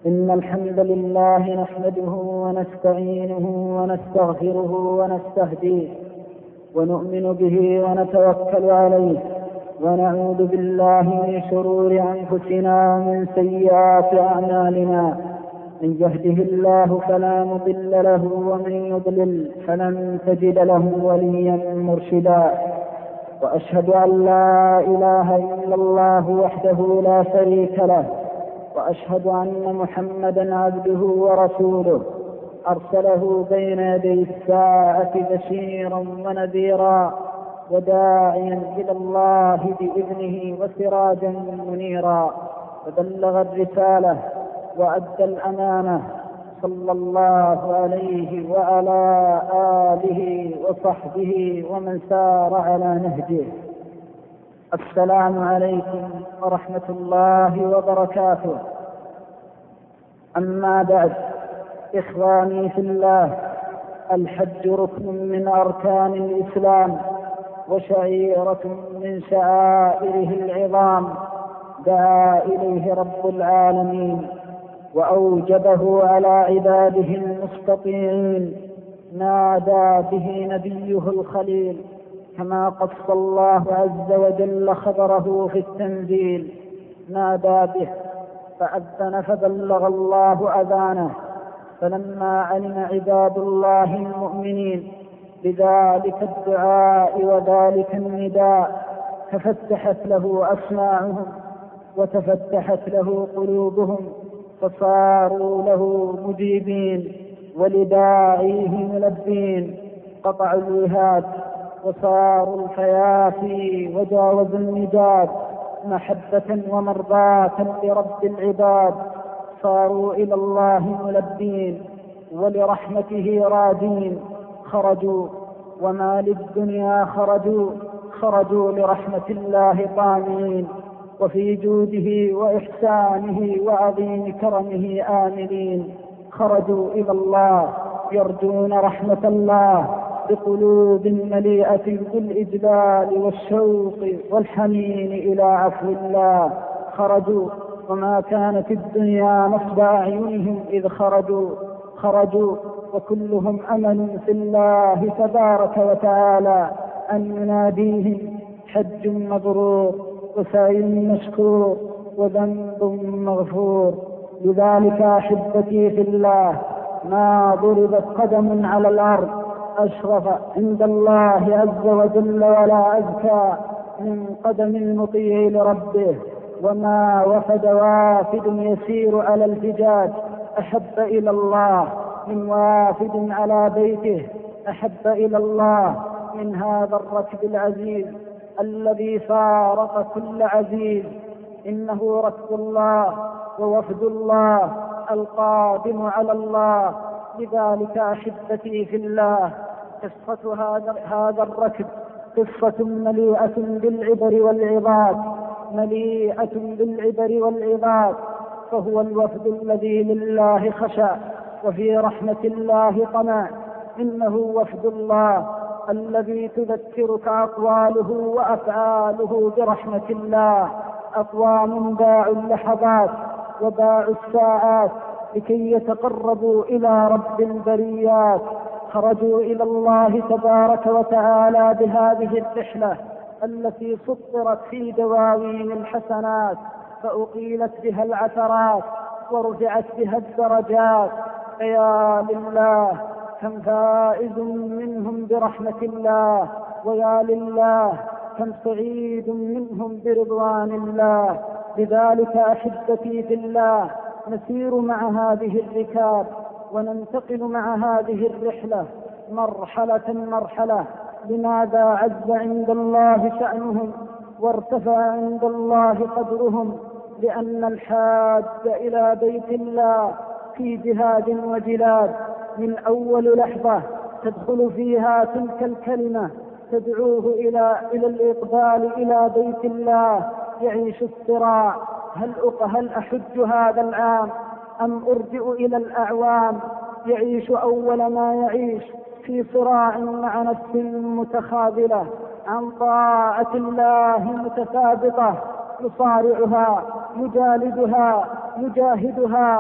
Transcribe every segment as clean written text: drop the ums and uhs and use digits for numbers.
إن الحمد لله نحمده ونستعينه ونستغفره ونستهديه ونؤمن به ونتوكل عليه، ونعوذ بالله من شرور أنفسنا ومن سيئات أعمالنا. من يهده الله فلا مضل له ومن يضلل فلن تجد له وليا مرشدا. وأشهد أن لا إله إلا الله وحده لا شريك له، وأشهد أن محمدا عبده ورسوله أرسله بين يدي الساعة بشيرا ونذيرا وداعيا إلى الله بإذنه وسراجا منيرا، وبلغ الرسالة وأدى الأمانة، صلى الله عليه وعلى آله وصحبه ومن سار على نهجه. السلام عليكم ورحمة الله وبركاته. أما بعد، إخواني في الله، الحج ركن من أركان الإسلام وشعيرة من شعائره العظام، دعا إليه رب العالمين وأوجبه على عباده المستطيعين، نادى به نبيه الخليل، كما قص الله عز وجل خبره في التنزيل. نادى به فأذن فبلغ الله أذانه، فلما علم عباد الله المؤمنين بذلك الدعاء وذلك النداء تفتحت له أسماعهم وتفتحت له قلوبهم، فصاروا له مجيبين ولداعيه ملبين. قطعوا الوهاد وصاروا الفيافي وجاوزوا النجاد، محبة ومرضاة لرب العباد. صاروا إلى الله ملبين ولرحمته راجين. خرجوا وما للدنيا خرجوا لرحمة الله طامعين، وفي جوده وإحسانه وعظيم كرمه آملين. خرجوا إلى الله يرجون رحمة الله بقلوب مليئة بالإجلال والشوق والحنين إلى عفو الله. خرجوا وما كانت الدنيا نصب أعينهم إذ خرجوا وكلهم أمل في الله تبارك وتعالى أن يناديهم حج مبرور وسعي مشكور وذنب مغفور. لذلك أحبتي في الله، ما ضربت قدم على الأرض أشرف عند الله عز وجل ولا أزكى من قدم المطيع لربه، وما وفد وافد يسير على الفجاج أحب إلى الله من وافد على بيته، أحب إلى الله من هذا الركب العزيز الذي فارق كل عزيز. إنه ركب الله ووفد الله القادم على الله. لذلك أحبتي في الله، قصة هذا الركب قصة مليئة بالعبر والعظات، فهو الوفد الذي لله خشى وفي رحمة الله طمع. إنه وفد الله الذي تذكرك أقواله وأفعاله برحمة الله. أقوام باعوا اللحظات وباعوا الساعات لكي يتقربوا إلى رب البريات. خرجوا إلى الله تبارك وتعالى بهذه الرحلة التي سطرت في دواوين الحسنات، فأقيلت بها العثرات ورفعت بها الدرجات. فيا لله كم فائز منهم برحمة الله، ويا لله كم سعيد منهم برضوان الله. لذلك أحبتي في الله، نسير مع هذه الركاب وننتقل مع هذه الرحلة مرحلة. لماذا عز عند الله شأنهم وارتفع عند الله قدرهم؟ لأن الحاج إلى بيت الله في جهاد وجلاد، من أول لحظة تدخل فيها تلك الكلمة تدعوه إلى الإقبال إلى بيت الله، يعيش الصراع: هل أحج هذا العام أم أرجع إلى الأعوام؟ يعيش أول ما يعيش في صراع مع نفس متخاذلة عن طاعة الله متسابقة، يصارعها، يجالدها، يجاهدها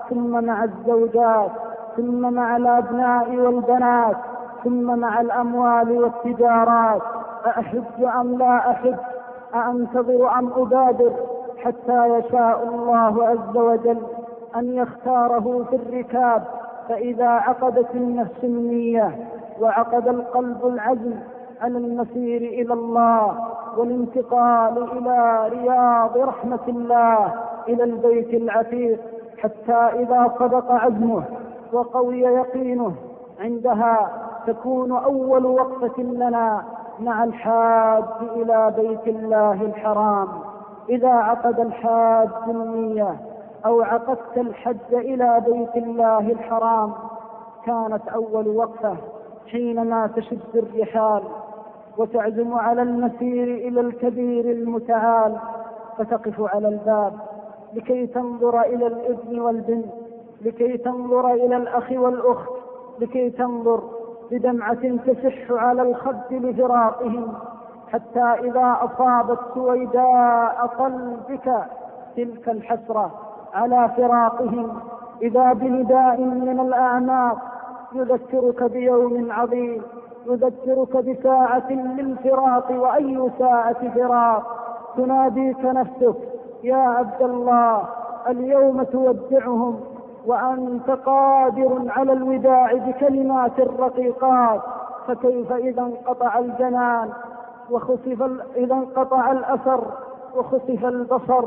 ثم مع الزوجات، ثم مع الأبناء والبنات، ثم مع الأموال والتجارات. أأحج أم لا أحج؟ أأنتظر أم أبادر؟ حتى يشاء الله عز وجل أن يختاره في الركاب. فإذا عقدت النفس النية وعقد القلب العزم على المسير إلى الله والانتقال إلى رياض رحمة الله، إلى البيت العتيق، حتى إذا صدق عزمه وقوي يقينه، عندها تكون أول وقفة لنا مع الحاج إلى بيت الله الحرام. إذا عقد الحاج النية أو عقدت الحج إلى بيت الله الحرام، كانت أول وقفة حينما تشد الرحال وتعزم على المسير إلى الكبير المتعال، فتقف على الباب لكي تنظر إلى الابن والبنت، لكي تنظر إلى الأخ والأخت، لكي تنظر بدمعة تسح على الخد لفراقهم، حتى إذا أصابت سويداء قلبك تلك الحسرة على فراقهم، إذا بنداء من الأعماق يذكرك بيوم عظيم، يذكرك بساعة للفراق، وأي ساعة فراق. تناديك نفسك: يا عبد الله، اليوم تودعهم وأنت قادر على الوداع بكلمات رقيقات. فكيف إذا انقطع الجنان إذا انقطع الأثر وخسف البصر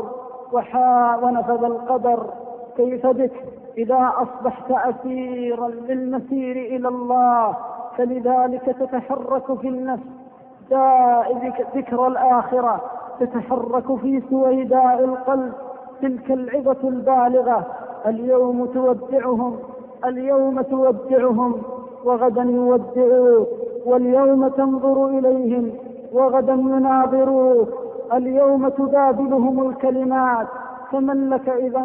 ونفذ القدر؟ كيف بك إذا أصبحت أسيرا للمسير إلى الله؟ فلذلك تتحرك في النفس ذكر الآخرة، تتحرك في سويداء القلب تلك العظة البالغة: اليوم تودعهم وغدا يودعوك، واليوم تنظر إليهم وغدا يناظروك، اليوم تبادلهم الكلمات. فمن لك إذا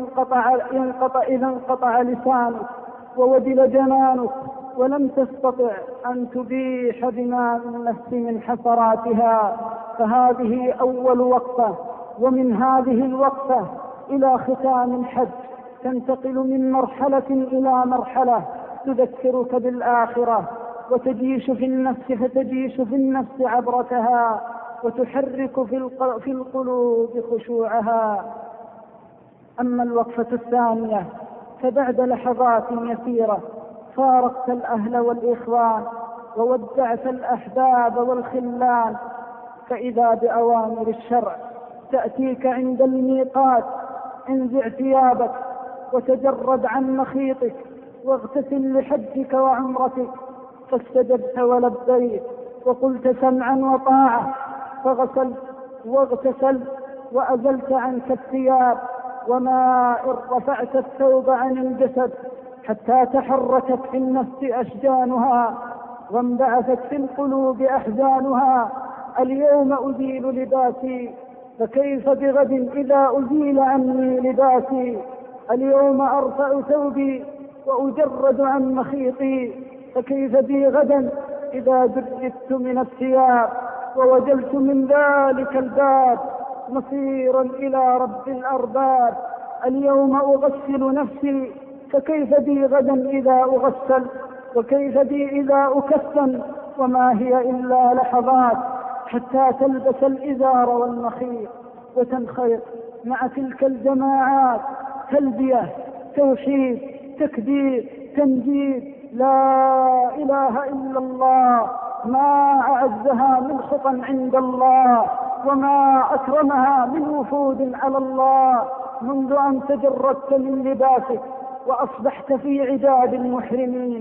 انقطع لسانك ووجل جنانك ولم تستطع أن تبيح دماء النفس من حسراتها؟ فهذه أول وقفة، ومن هذه الوقفة إلى ختام الحج تنتقل من مرحلة إلى مرحلة تذكرك بالآخرة، وتجيش في النفس عبرتها، وتحرك في القلوب خشوعها. أما الوقفة الثانية فبعد لحظات يسيرة فارقت الأهل والإخوان وودعت الأحباب والخلان، فإذا بأوامر الشرع تأتيك عند الميقات: انزع ثيابك وتجرد عن مخيطك واغتسل لحجك وعمرتك. فاستجبت ولبيت وقلت سمعا وطاعة، فغسلت واغتسلت وأزلت عنك الثياب، وما إن رفعت الثوب عن الجسد حتى تحركت في النفس أشجانها وانبعثت في القلوب أحزانها. اليوم أزيل لباسي، فكيف بغد إذا أزيل عني لباسي؟ اليوم أرفع ثوبي وأجرد عن مخيطي، فكيف بي غدا إذا جردت من الثياب ووجلت من ذلك الباب مصيرا إلى رب الأرباب؟ اليوم أغسل نفسي، فكيف بي غدا إذا أغسل؟ وكيف بي إذا أكفن؟ وما هي إلا لحظات حتى تلبس الإزار والمخيط وتنخيط مع تلك الجماعات: تلبية، توحيد، تكبير، تمجيد، لا إله إلا الله. ما أعزها من خطى عند الله، وما أكرمها من وفود على الله، منذ أن تجردت من لباسك وأصبحت في عداد المحرمين،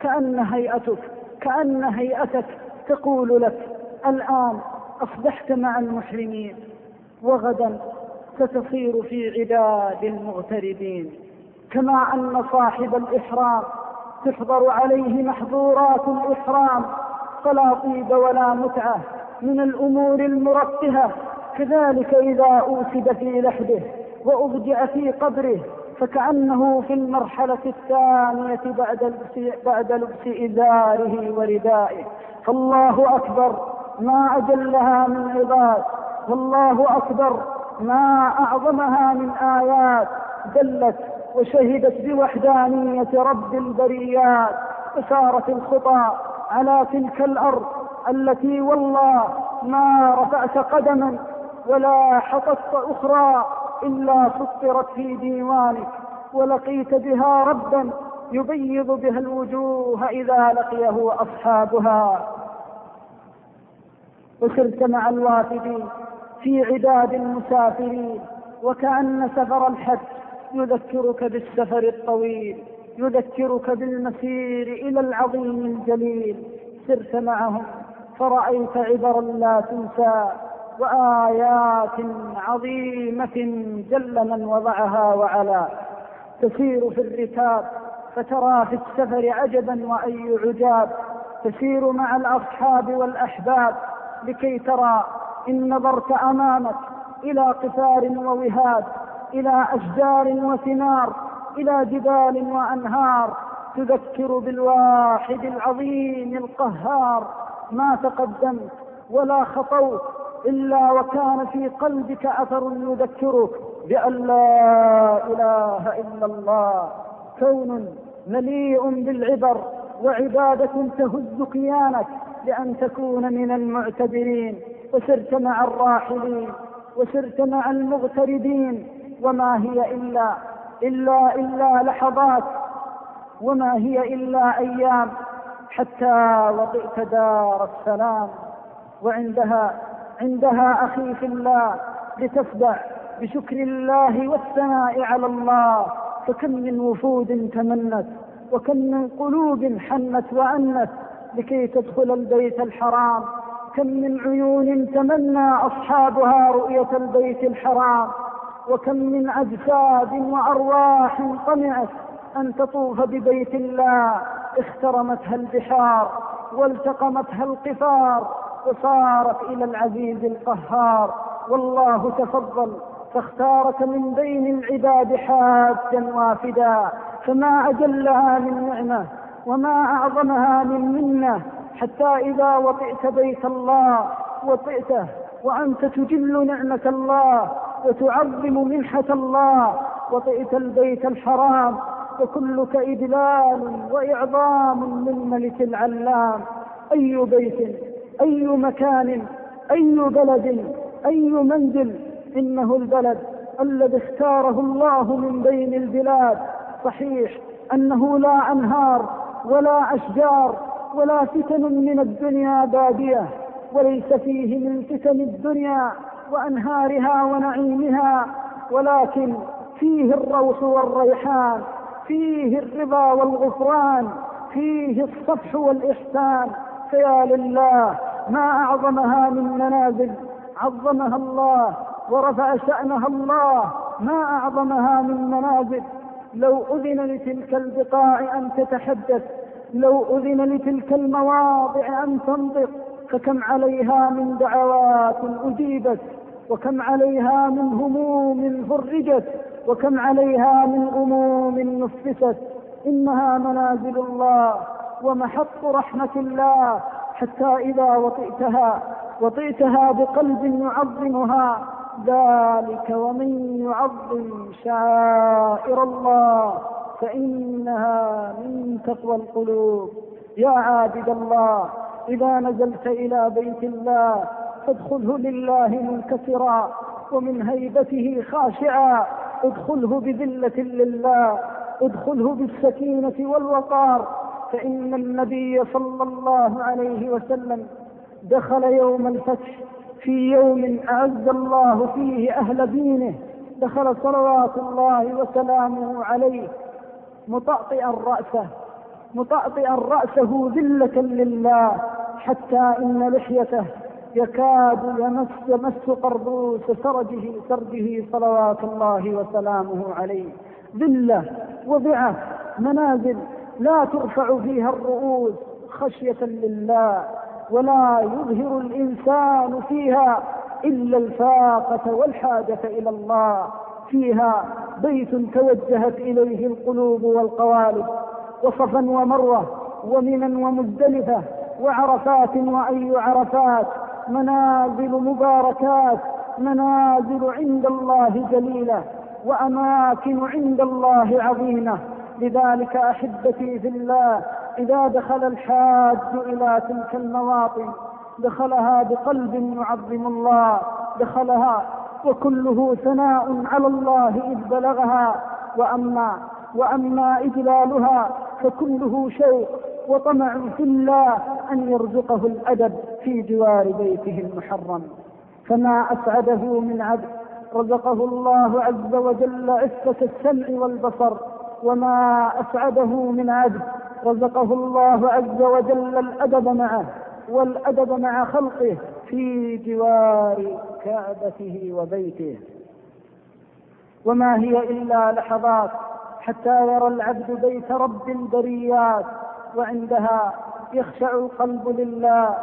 كأن هيئتك تقول لك: الآن أصبحت مع المحرمين، وغدا ستصير في عداد المغتربين. كما أن صاحب الإحرام تحضر عليه محظورات الإحرام فلا طيب ولا متعة من الأمور المرفهة، كذلك إذا أوسد في لحده وأضجع في قبره فكأنه في المرحلة الثانية بعد لبس إزاره وردائه. فالله أكبر ما أجلها من عباد، والله أكبر ما أعظمها من آيات دلت وشهدت بوحدانية رب البريات، وسارت الخطى على تلك الأرض التي والله ما رفعت قدما ولا حطت أخرى إلا سطرت في ديوانك، ولقيت بها ربا يبيض بها الوجوه إذا لقيه أصحابها. وسرت مع الوافدين في عداد المسافرين، وكأن سفر الحج يذكرك بالسفر الطويل، يذكرك بالمسير إلى العظيم الجليل. سرت معهم فرأيت عبرا لا تنسى، وآيات عظيمة جل من وضعها وعلا. تسير في الركاب فترى في السفر عجبا وأي عجاب، تسير مع الأصحاب والأحباب لكي ترى إن نظرت أمامك إلى قفار ووهاد، إلى أشجار وثمار، إلى جبال وأنهار، تذكر بالواحد العظيم القهار. ما تقدمت ولا خطوت إلا وكان في قلبك أثر يذكرك بأن لا إله إلا الله. كون مليء بالعبر وعبادة تهز كيانك لأن تكون من المعتبرين. وسرت مع الراحلين وسرت مع المغتربين، وما هي إلا لحظات، وما هي إلا أيام، حتى وطئت دار السلام. عندها أخي في الله لتفدع بشكر الله والثناء على الله. فكم من وفود تمنت، وكم من قلوب حنت وأنت لكي تدخل البيت الحرام. كم من عيون تمنى أصحابها رؤية البيت الحرام، وكم من أجساد وأرواح طمعت أن تطوف ببيت الله. اخترمتها البحار والتقمتها القفار، وصارت إلى العزيز القهار. والله تفضل فاختارك من بين العباد حاجا وافدا، فما أجلها من نعمة وما أعظمها من منة. حتى إذا وطئت بيت الله وطئته وأنت تجل نعمة الله وتعظم منحة الله، وطئت البيت الحرام وكلك إدلال وإعظام من ملك العلام. أي بيت، أي مكان، أي بلد، أي منزل، إنه البلد الذي اختاره الله من بين البلاد. صحيح أنه لا أنهار ولا أشجار ولا فتن من الدنيا بادية، وليس فيه من فتن الدنيا وأنهارها ونعيمها، ولكن فيه الروح والريحان، فيه الرضا والغفران، فيه الصفح والإحسان. فيا لله ما أعظمها من منازل عظمها الله ورفع شأنها الله، ما أعظمها من منازل. لو أذن لتلك البقاع أن تتحدث، لو أذن لتلك المواضع أن تنطق، فكم عليها من دعوات أجيبت، وكم عليها من هموم فرجت، وكم عليها من غموم نفست. إنها منازل الله ومحط رحمة الله، حتى إذا وطئتها بقلب يعظمها. ذلك ومن يعظم شعائر الله فإنها من تقوى القلوب. يا عابد الله، إذا نزلت إلى بيت الله فادخله لله منكسرا ومن هيبته خاشعا، ادخله بذلة لله، ادخله بالسكينة والوقار. فإن النبي صلى الله عليه وسلم دخل يوم الفتح في يوم أعز الله فيه أهل دينه، دخل صلوات الله وسلامه عليه مطأطئا رأسه ذلة لله، حتى إن لحيته يكاد يمس قربوس سرجه صلوات الله وسلامه عليه. ذلة وضعة، منازل لا ترفع فيها الرؤوس خشية لله، ولا يظهر الإنسان فيها إلا الفاقة والحاجة إلى الله. فيها بيت توجهت إليه القلوب والقوالب، وصفا ومروة ومنى ومزدلفة وعرفات وأي عرفات، منازل مباركات، منازل عند الله جليلة. وأماكن عند الله عظيمة. لذلك أحبتي في الله، إذا دخل الحاج إلى تلك المواطن دخلها بقلب يعظم الله، دخلها وكله ثناء على الله إذ بلغها، وأما إجلالها فكله شوق وطمع في الله أن يرزقه الأدب في جوار بيته المحرم. فما أسعده من عبد رزقه الله عز وجل عفة السمع والبصر، وما أسعده من عبد رزقه الله عز وجل الأدب معه والأدب مع خلقه في جوار كعبته وبيته. وما هي إلا لحظات حتى يرى العبد بيت رب البريات، وعندها يخشع القلب لله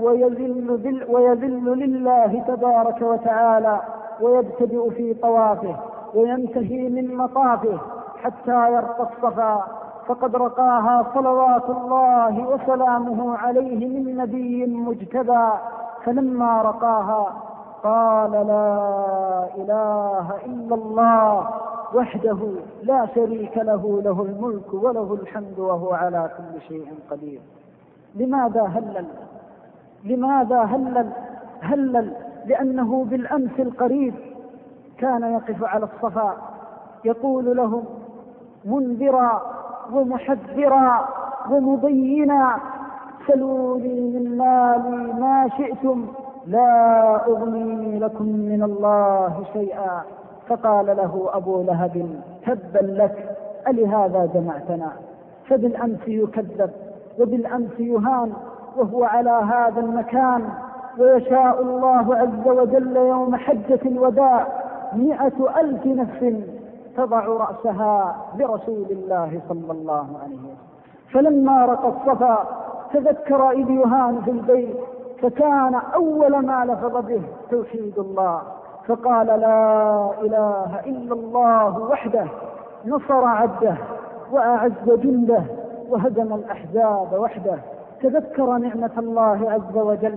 ويذل لله تبارك وتعالى، ويبتدئ في طوافه وينتهي من مطافه حتى يرقى الصفا، فقد رقاها صلوات الله وسلامه عليه من نبي مجتبى. فلما رقاها قال: لا إله إلا الله وحده لا شريك له، له الملك وله الحمد وهو على كل شيء قدير. لماذا هلل؟ هلل لأنه بالأمس القريب كان يقف على الصفا يقول لهم منذرا ومحذرا ومبينا: سلوني من مالي ما شئتم لا أغني لكم من الله شيئا. فقال له أبو لهب: تبا لك، ألهذا جمعتنا؟ فبالأمس يكذب وبالأمس يهان وهو على هذا المكان، ويشاء الله عز وجل يوم حجة الوداع 100,000 نفس تضع رأسها برسول الله صلى الله عليه وسلم. فلما رقى الصفا تذكر إذ يهان في البيت، فكان أول ما لفظ به توحيد الله، فقال: لا إله إلا الله وحده نصر عبده وأعز جنده وهزم الأحزاب وحده. تذكر نعمة الله عز وجل.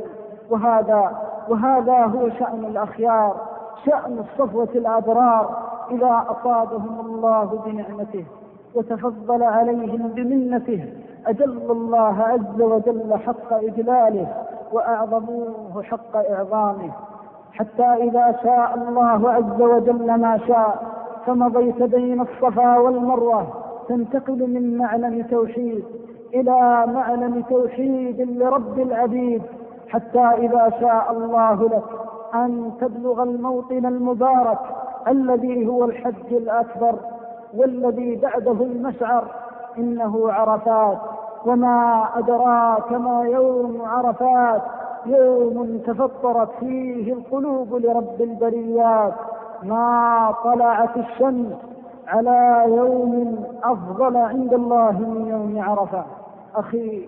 وهذا هو شأن الأخيار، شأن الصفوة الأبرار إذا أصابهم الله بنعمته وتفضل عليهم بمنته أجل الله عز وجل حق إجلاله وأعظموه حق إعظامه، حتى إذا شاء الله عز وجل ما شاء فمضيت بين الصفا والمروة تنتقل من معلم توحيد إلى معلم توحيد لرب العبيد، حتى إذا شاء الله لك أن تبلغ الموطن المبارك الذي هو الحج الأكبر والذي بعده المشعر، إنه عرفات. وما أدراك ما يوم عرفات؟ يوم تفطرت فيه القلوب لرب البريات، ما طلعت الشمس على يوم أفضل عند الله من يوم عرفة. أخي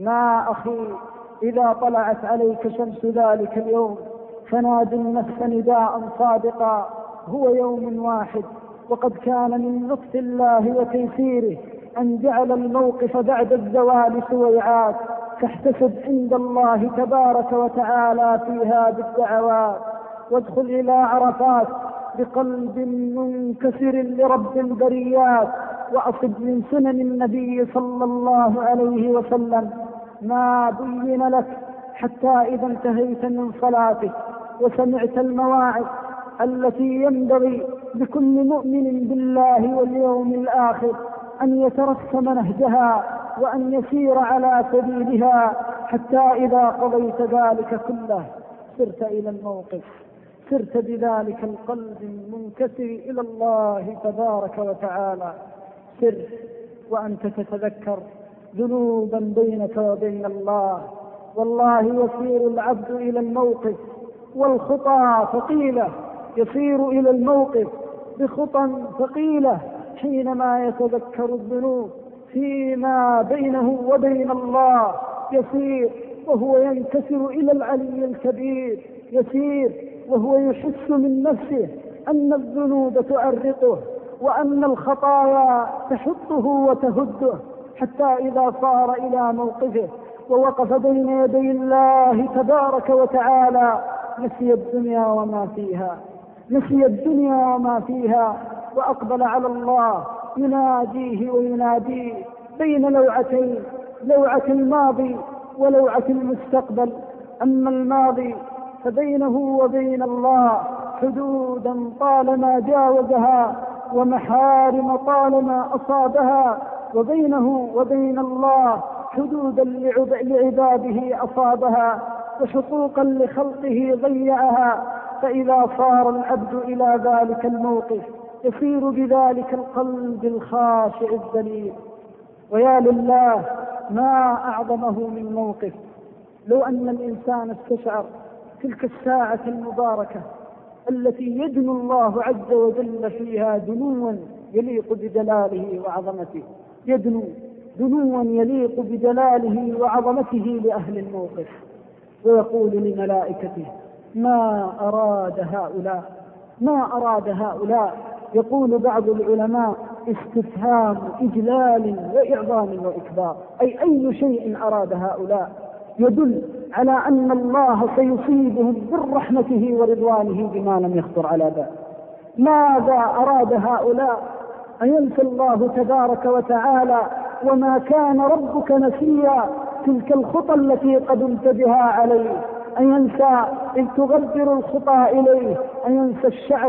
إذا طلعت عليك شمس ذلك اليوم فنادي النفس نداء صادقا: هو يوم واحد. وقد كان من لطف الله وتيسيره أن جعل الموقف بعد الزوال سويعات، فاحتسب عند الله تبارك وتعالى فيها بالدعوات. وادخل إلى عرفات بقلب منكسر لرب البريات، وأصب من سنن النبي صلى الله عليه وسلم ما بين لك، حتى إذا انتهيت من صلاتك وسمعت المواعظ التي ينبغي لكل مؤمن بالله واليوم الآخر أن يترسم نهجها وأن يسير على سبيلها، حتى إذا قضيت ذلك كله سرت إلى الموقف، سرت بذلك القلب المنكسر إلى الله تبارك وتعالى. سر وأنت تتذكر ذنوبا بينك وبين الله. والله يسير العبد إلى الموقف والخطى ثقيلة، يسير إلى الموقف بخطى ثقيلة حينما يتذكر الذنوب فيما بينه وبين الله. يسير وهو ينكسر إلى العلي الكبير، يسير وهو يحس من نفسه أن الذنوب تعرقه وأن الخطايا تحطه وتهده، حتى إذا صار إلى موقفه ووقف بين يدي الله تبارك وتعالى نسي الدنيا وما فيها، وأقبل على الله يناديه ويناديه بين لوعتين، لوعة الماضي ولوعة المستقبل. أما الماضي فبينه وبين الله حدودا طالما جاوزها ومحارم طالما أصابها، وبينه وبين الله حدودا لعباده أصابها وحقوقا لخلقه ضيعها. فإذا صار العبد إلى ذلك الموقف يصير بذلك القلب الخاشع الذليل. ويا لله ما أعظمه من موقف لو أن الإنسان استشعر تلك الساعة المباركة التي يدنو الله عز وجل فيها دنوا يليق بجلاله وعظمته، يدنو دنوا يليق بجلاله وعظمته لأهل الموقف، ويقول لملائكته ما أراد هؤلاء، ما أراد هؤلاء. يقول بعض العلماء استفهام إجلال وإعظام وإكبار، أي شيء أراد هؤلاء يدل على أن الله سيصيبهم برحمته ورضوانه بما لم يخطر على بال. ماذا أراد هؤلاء؟ أينسى الله تبارك وتعالى وما كان ربك نسيا تلك الخطى التي قد انتبه عليه، أينسى إذ تغبر الخطى إليه، أينسى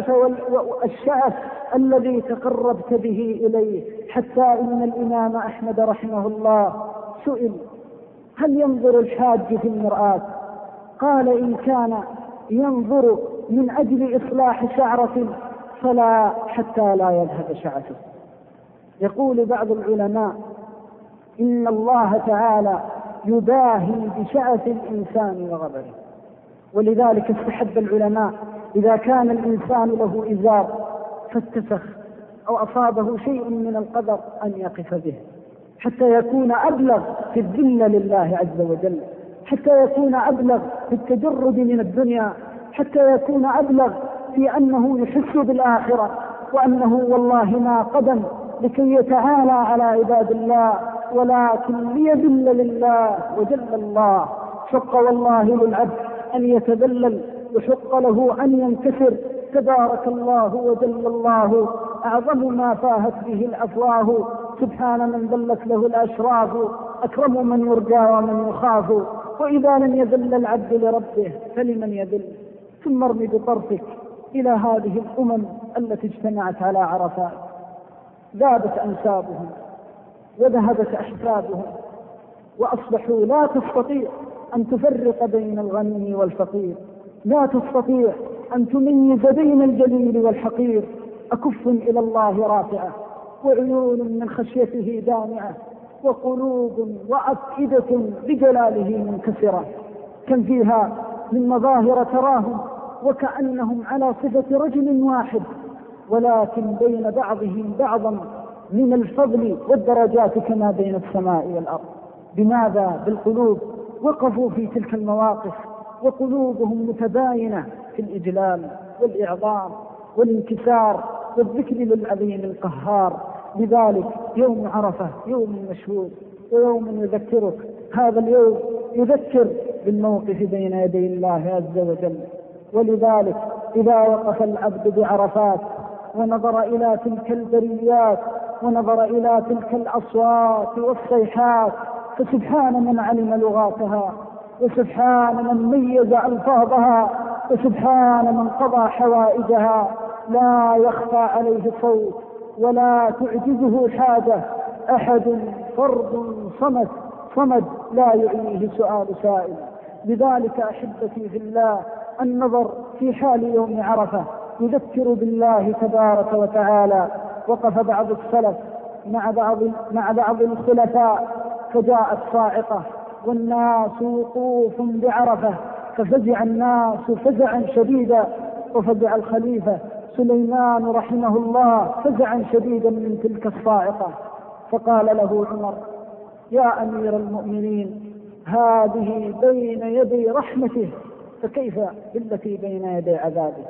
الشعث الذي تقربت به إليه. حتى إن الإمام أحمد رحمه الله سئل هل ينظر الحاج في المرآة؟ قال إن كان ينظر من أجل إصلاح شعرة فلا حتى لا يذهب شعثه. يقول بعض العلماء إن الله تعالى يباهي بشعث الإنسان وغبره، ولذلك استحب العلماء إذا كان الإنسان له إزار فاتسخ أو أصابه شيء من القدر أن يقف به حتى يكون أبلغ في الذل لله عز وجل، حتى يكون أبلغ في التجرد من الدنيا، حتى يكون أبلغ في أنه يحس بالآخرة وأنه والله ما قدم لكي يتعالى على عباد الله ولكن ليذل لله وجل الله. شق والله للعبد أن يتذلل وشق له أن ينكسر. تبارك الله وجل الله أعظم ما فاهت به الأفواه. سبحان من ذلت له الأشراف، أكرم من يرجى ومن يخاف. وإذا لم يذل العبد لربه فلمن يذل؟ ثم ارم بطرفك إلى هذه الأمم التي اجتمعت على عرفات، ذابت أنسابهم وذهبت أحسابهم وأصبحوا لا تستطيع أن تفرق بين الغني والفقير، لا تستطيع أن تميز بين الجليل والحقير. أكف إلى الله رافعة وعيون من خشيته دامعة وقلوب وأفئدة بجلاله منكسرة. كم فيها من مظاهر تراهم وكأنهم على صفة رجل واحد، ولكن بين بعضهم بعضا من الفضل والدرجات كما بين السماء والأرض. بماذا؟ بالقلوب. وقفوا في تلك المواقف وقلوبهم متباينة في الإجلال والإعظام والانكسار والذكر للعظيم القهار. لذلك يوم عرفة يوم مشهود ويوم يذكرك، هذا اليوم يذكر بالموقف بين يدي الله عز وجل. ولذلك إذا وقف العبد بعرفات ونظر إلى تلك البريات ونظر إلى تلك الأصوات والصيحات فسبحان من علم لغاتها، وسبحان من ميز ألفاظها، وسبحان من قضى حوائجها. لا يخفى عليه صوت ولا تعجزه حاجة، أحد فرد صمد لا يعنيه سؤال سائل. لذلك أحبتي في الله النظر في حال يوم عرفة يذكر بالله تبارك وتعالى. وقف بعض السلف مع بعض الخلفاء فجاءت صاعقة والناس وقوف بعرفة، ففزع الناس فزعا شديدا، وفزع الخليفة سليمان رحمه الله فزعا شديدا من تلك الصاعقة. فقال له عمر يا أمير المؤمنين هذه بين يدي رحمته فكيف بالتي بين يدي عذابه؟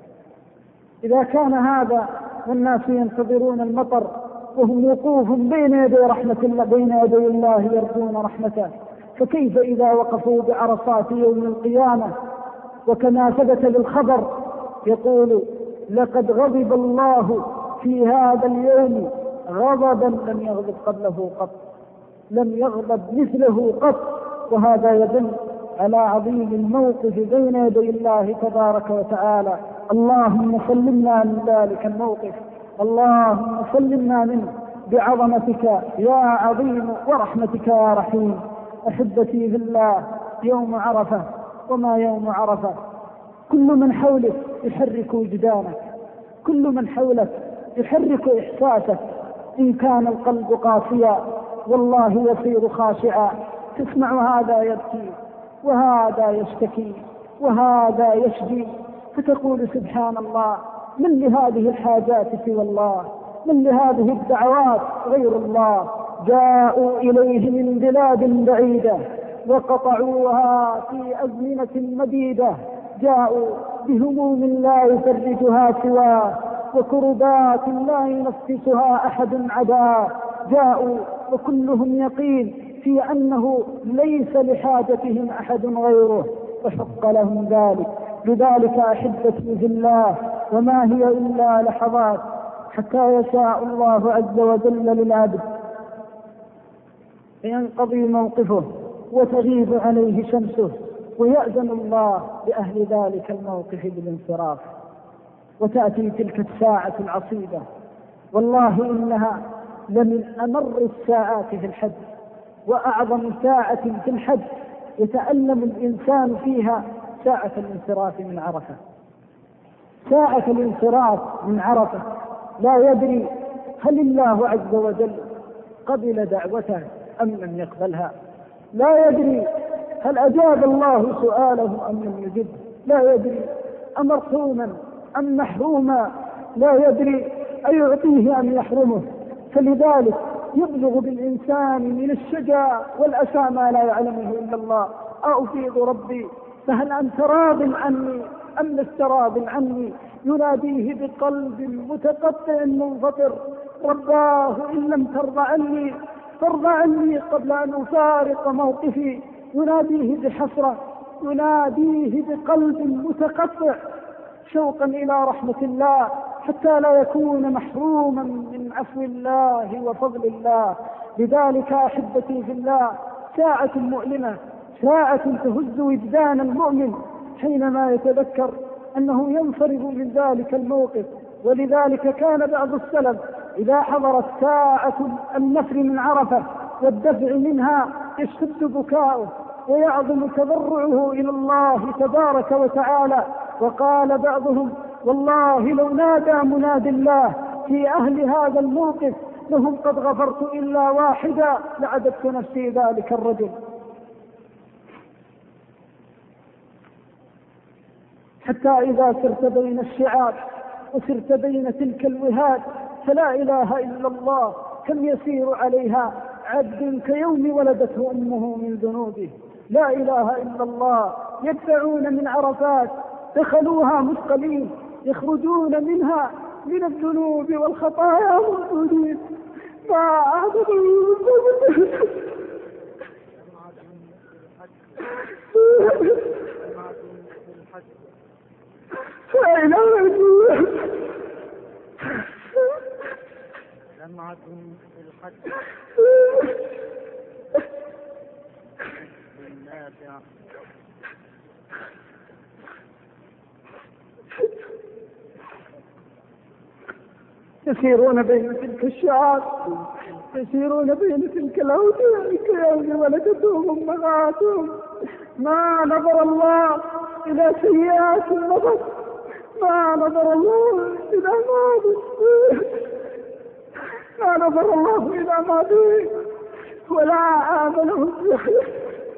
إذا كان هذا والناس ينتظرون المطر وهم وقوف بين يدي رحمة الله، بين يدي الله يرجون رحمته، فكيف إذا وقفوا بعرصات يوم القيامة؟ وكما ثبت بالخبر يقول لقد غضب الله في هذا اليوم غضبا لم يغضب قبله قط، لم يغضب مثله قط. وهذا يدل على عظيم الموقف بين يدي الله تبارك وتعالى. اللهم سلمنا من ذلك الموقف، اللهم سلمنا منه بعظمتك يا عظيم ورحمتك يا رحيم. أحبتي في الله، يوم عرفة وما يوم عرفة، كل من حولك يحرك وجدانك، كل من حولك يحرك إحساسك. إن كان القلب قاسيا والله يصير خاشعا، تسمع هذا يبكي وهذا يشتكي وهذا يشجي، فتقول سبحان الله، من لهذه الحاجات سوى الله؟ من لهذه الدعوات غير الله؟ جاءوا إليه من بلاد بعيدة وقطعوها في أزمنة مديدة، جاءوا بهموم لا يفرجها سواه وكربات لا ينفسها أحد عداه، جاءوا وكلهم يقين في أنه ليس لحاجتهم أحد غيره، وحق لهم ذلك. لذلك أحبتي في الله، وما هي إلا لحظات حتى يشاء الله عز وجل للعبد فينقضي موقفه وتغيب عليه شمسه، ويأذن الله لأهل ذلك الموقف بالانصراف، وتأتي تلك الساعة العصيبة. والله إنها لمن أمر الساعات في الحج، وأعظم ساعة في الحج يتألم الإنسان فيها ساعة الانصراف من عرفة. ساعة الانصراف من عرفة لا يدري هل الله عز وجل قبل دعوته أم لم يقبلها، لا يدري هل أجاب الله سؤاله أم لم يجب، لا يدري أمرحوما أم محروما، لا يدري أيعطيه أم يحرمه. فلذلك يبلغ بالإنسان من الشجاع والأسى ما لا يعلمه إلا الله. أفيض ربي فهل أنت راض عني أم لست راض عني؟ يناديه بقلب متقطع منفطر، رباه إن لم ترض عني فارض عني قبل أن أفارق موقفي. يناديه بحسرة، يناديه بقلب متقطع شوقا إلى رحمة الله، حتى لا يكون محروما من عفو الله وفضل الله. لذلك أحبتي في الله، ساعة مؤلمة، ساعة تهز وجدان المؤمن حينما يتذكر أنه ينصرف من ذلك الموقف. ولذلك كان بعض السلف إذا حضرت ساعة النفر من عرفة والدفع منها يشتد بكاؤه ويعظم تضرعه إلى الله تبارك وتعالى. وقال بعضهم: والله لو نادى مناد الله في أهل هذا الموقف لهم قد غفرت إلا واحدا لعددت نفسي ذلك الرجل. حتى إذا سرت بين الشعاب وسرت بين تلك الوهاد فلا إله إلا الله كم يسير عليها عبد كيوم ولدته أمه من ذنوبه. لا إله إلا الله. يدفعون من عرفات دخلوها مثقلين، يخرجون منها من الذنوب والخطايا موجودين. ما أعظم لا إله إلا الله. جمعة في الحج النافع. يسيرون بين تلك الشعاب، يسيرون بين تلك الأودية كيوم ولدتهم أمهاتهم. ما نظر الله إلى سيئات النظر، ما نظر الله إلى ماضي، ما نظر الله إلى ماضي ولا آمنهم بخير.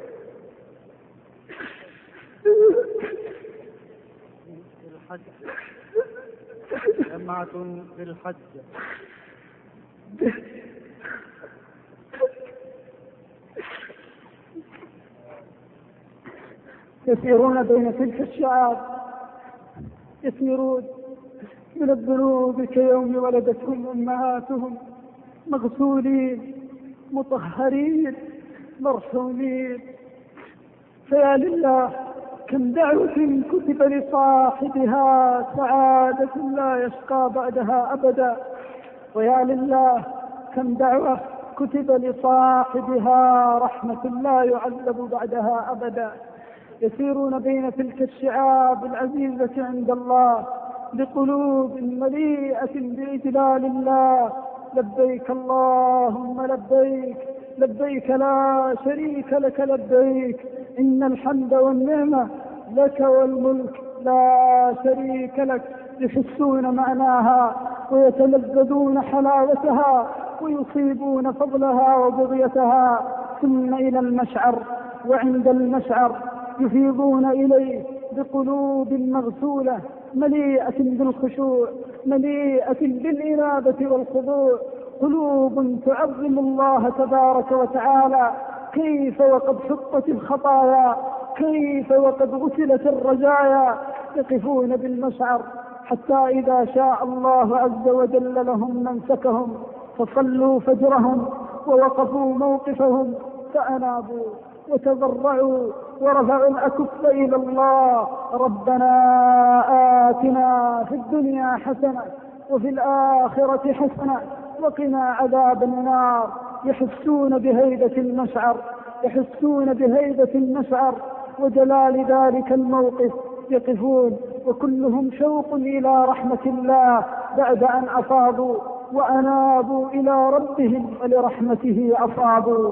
الحج جمعة في الحج. يسيرون بين تلك الشعاب، يسيرون من الذنوب كيوم ولدتهم أمهاتهم، مغسولين مطهرين مرحومين. فيا لله كم دعوة كتب لصاحبها سعادة لا يشقى بعدها أبدا، ويا لله كم دعوة كتب لصاحبها رحمة لا يعذب بعدها أبدا، يسيرون بين تلك الشعاب العزيزة عند الله بقلوب مليئة بإجلال الله. لبيك اللهم لبيك، لبيك لا شريك لك لبيك، إن الحمد والنعمة لك والملك لا شريك لك. يحسون معناها ويتلذذون حلاوتها ويصيبون فضلها وبغيتها، ثم إلى المشعر، وعند المشعر يفيضون إليه بقلوب مغسولة مليئة بالخشوع مليئة بالإنابة والخضوع، قلوب تعظم الله تبارك وتعالى. كيف وقد حطت الخطايا، كيف وقد غسلت الرجايا. يقفون بالمشعر حتى إذا شاء الله عز وجل لهم منسكهم فصلوا فجرهم ووقفوا موقفهم فأنابوا وتضرعوا ورفعوا الأكف إلى الله: ربنا آتنا في الدنيا حسنة وفي الآخرة حسنة وقنا عذاب النار. يحسون بهيبة المشعر، يحسون بهيبة المشعر وجلال ذلك الموقف. يقفون وكلهم شوق إلى رحمة الله بعد أن أفاضوا وأنابوا إلى ربهم ولرحمته أصابوا.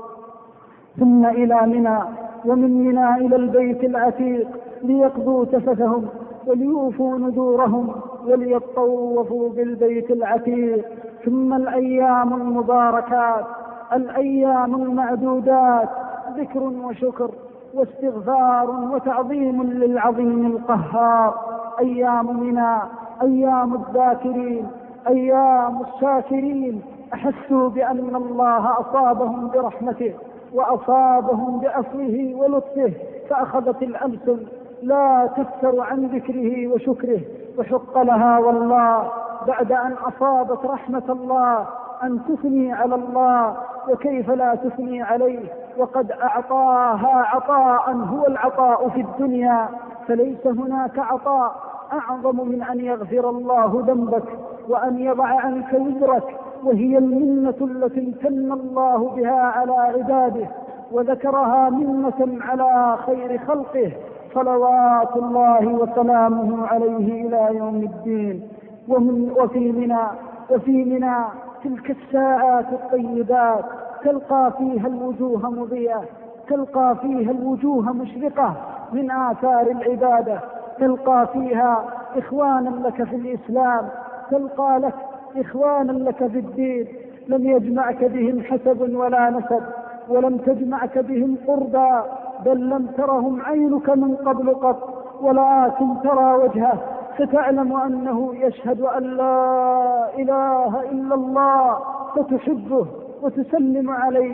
ثم إلى منى، ومن منى إلى البيت العتيق ليقضوا تفثهم وليوفوا نذورهم وليطوفوا بالبيت العتيق. ثم الأيام المباركات، الأيام المعدودات، ذكر وشكر واستغفار وتعظيم للعظيم القهار. أيام منى أيام الذاكرين، أيام الشاكرين. أحسوا بأن الله أصابهم برحمته وأصابهم بعفوه ولطفه، فأخذت الأمثل لا تفتر عن ذكره وشكره، وحق لها والله بعد أن أصابت رحمة الله أن تثني على الله. وكيف لا تثني عليه وقد أعطاها عطاء هو العطاء في الدنيا؟ فليس هناك عطاء أعظم من أن يغفر الله ذنبك وأن يضع عنك وزرك، وهي المنة التي امتن الله بها على عباده وذكرها منة على خير خلقه صلوات الله وسلامه عليه إلى يوم الدين. وفي منى تلك الساعات الطيبات تلقى فيها الوجوه مضيئة، تلقى فيها الوجوه مشرقة من آثار العبادة، تلقى فيها إخوانا لك في الإسلام، تلقى لك إخوانا لك في الدين، لم يجمعك بهم حسب ولا نسب، ولم تجمعك بهم قربا، بل لم ترهم عينك من قبل قط، ولكن ترى وجهه فتعلم أنه يشهد أن لا إله إلا الله، فتحبه وتسلم عليه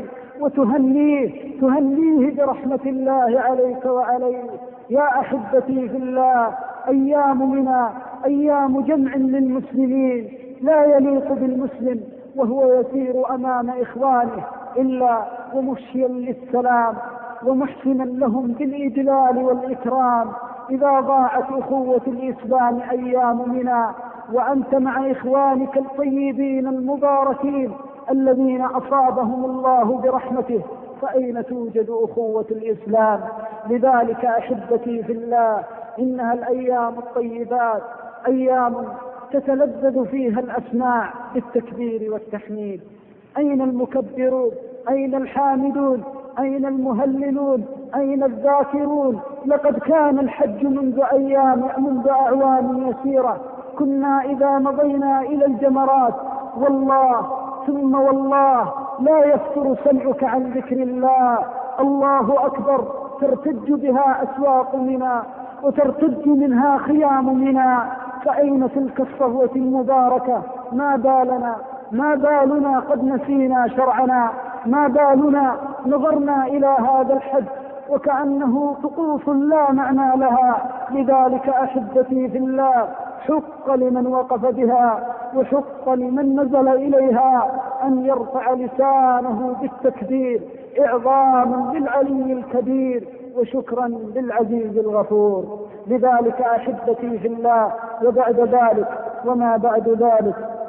وتهنيه برحمة الله عليك وعليه. يا أحبتي في الله، أيام منى أيام جمع للمسلمين، لا يليق بالمسلم وهو يسير أمام إخوانه إلا ومفشيا للسلام ومحسنا لهم بالإجلال والإكرام. إذا ضاعت أخوة الإسلام أيام منى وأنت مع إخوانك الطيبين المباركين الذين أصابهم الله برحمته، فأين توجد أخوة الإسلام؟ لذلك أحبتي في الله، إنها الأيام الطيبات أيام تتلذذ فيها الأسماع بالتكبير والتحميد. أين المكبرون؟ أين الحامدون؟ أين المهللون؟ أين الذاكرون؟ لقد كان الحج منذ أعوام يسيرة كنا إذا مضينا إلى الجمرات والله ثم والله لا يفتر سمعك عن ذكر الله. الله أكبر، ترتج بها أسواق منى وترتج منها خيام منى. فأين تلك الصهوة المباركة؟ ما بالنا قد نسينا شرعنا؟ ما بالنا نظرنا إلى هذا الحج وكأنه طقوس لا معنى لها؟ لذلك أحبتي في الله، حق لمن وقف بها وحق لمن نزل إليها أن يرفع لسانه بالتكبير إعظاما للعلي الكبير وشكرا للعزيز الغفور. لذلك أحبتي في الله، وبعد ذلك وما بعد ذلك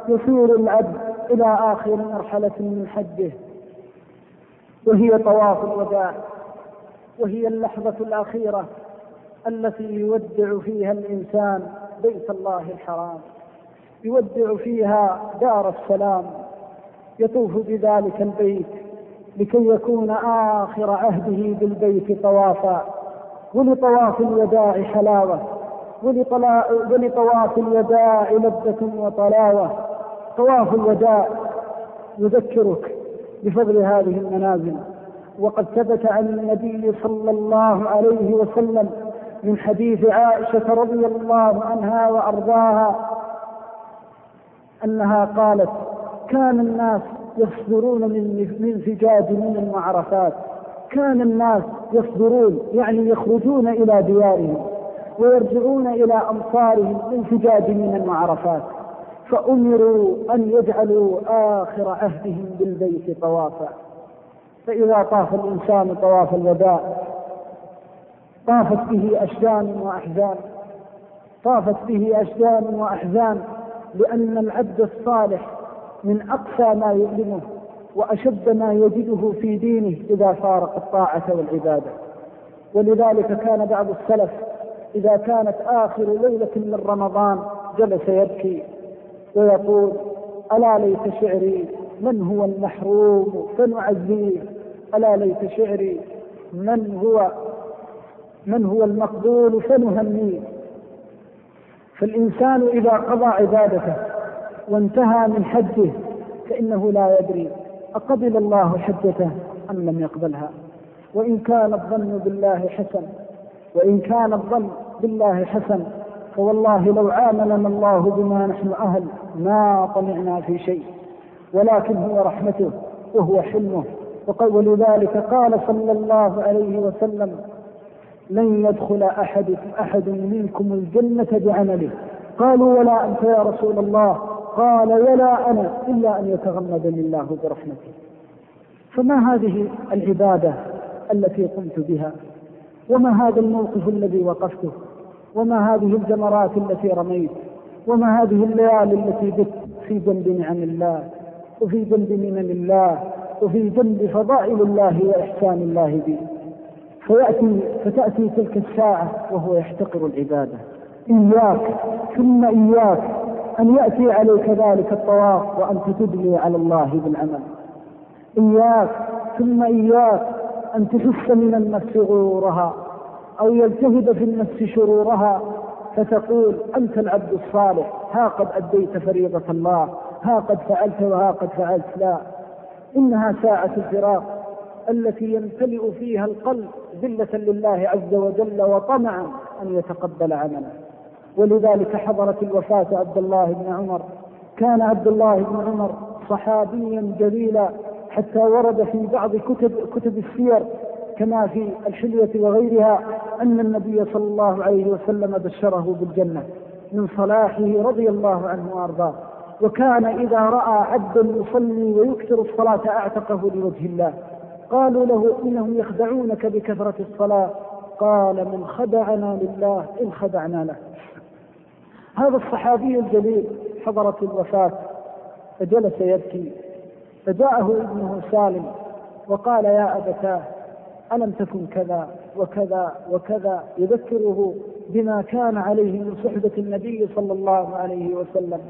يسير العبد إلى آخر مرحلة من حجه، وهي طواف الوداع، وهي اللحظة الأخيرة التي يودع فيها الإنسان بيت الله الحرام، يودع فيها دار السلام، يطوف بذلك البيت لكي يكون آخر عهده بالبيت طوافا. ولطواف الوداع حلاوة، ولطواف الوداع لذة وطلاوة. طواف الوداع يذكرك بفضل هذه المنازل، وقد ثبت عن النبي صلى الله عليه وسلم من حديث عائشة رضي الله عنها وأرضاها أنها قالت: كان الناس يصدرون من فجاج من عرفات، كان الناس يصدرون يعني يخرجون إلى ديارهم ويرجعون إلى أمصارهم من فجاج من عرفات، فأمروا أن يجعلوا آخر عهدهم بالبيت طوافا. فإذا طاف الإنسان طواف الوداع طافت به أشجان وأحزان، طافت به أشجان وأحزان، لأن العبد الصالح من أقصى ما يؤلمه وأشد ما يجده في دينه إذا فارق الطاعة والعبادة. ولذلك كان بعض السلف إذا كانت آخر ليلة من رمضان جلس يبكي ويقول: ألا ليت شعري من هو المحروم فنعزيه، ألا ليت شعري من هو المقبول فنهنيه. فالإنسان إذا قضى عبادته وانتهى من حجه فإنه لا يدري أقبل الله حجته أم لم يقبلها. وإن كان الظن بالله حسن فوالله لو عاملنا الله بما نحن أهل ما طمعنا في شيء، ولكن هو رحمته وهو حلمه. ولذلك قال صلى الله عليه وسلم: لن يدخل أحد منكم الجنة بعمله. قالوا: ولا أنت يا رسول الله؟ قال: ولا أنا، إلا أن يتغمدني الله برحمته. فما هذه العبادة التي قمت بها؟ وما هذا الموقف الذي وقفته؟ وما هذه الجمرات التي رميت؟ وما هذه الليالي التي بت في جنب نعم الله وفي جنب منن الله وفي جنب فضائل الله وإحسان الله بي؟ فتأتي تلك الساعة وهو يحتقر العبادة. إياك ثم إياك أن يأتي عليك ذلك الطواف وأنت تدلي على الله بالعمل. إياك ثم إياك أن تحس من النفس غرورها أو يلتهب في النفس شرورها فتقول: أنت العبد الصالح، ها قد أديت فريضة الله، ها قد فعلت وها قد فعلت. لا، إنها ساعة الفراق التي يمتلئ فيها القلب ذلة لله عز وجل وطمعا أن يتقبل عمله. ولذلك حضرت الوفاة عبد الله بن عمر. كان عبد الله بن عمر صحابيا جليلا، حتى ورد في بعض كتب السير كما في الحلية وغيرها أن النبي صلى الله عليه وسلم بشره بالجنة من صلاحه رضي الله عنه وأرضاه. وكان إذا رأى عبدا يصلي ويكثر الصلاة أعتقه لوجه الله. قالوا له: إنهم يخدعونك بكثرة الصلاة. قال: من خدعنا لله إن خدعنا له. هذا الصحابي الجليل حضرت الوفاة فجلس يبكي، فجاءه ابنه سالم وقال: يا أبتاه، ألم تكن كذا وكذا وكذا، يذكره بما كان عليه من صحبة النبي صلى الله عليه وسلم،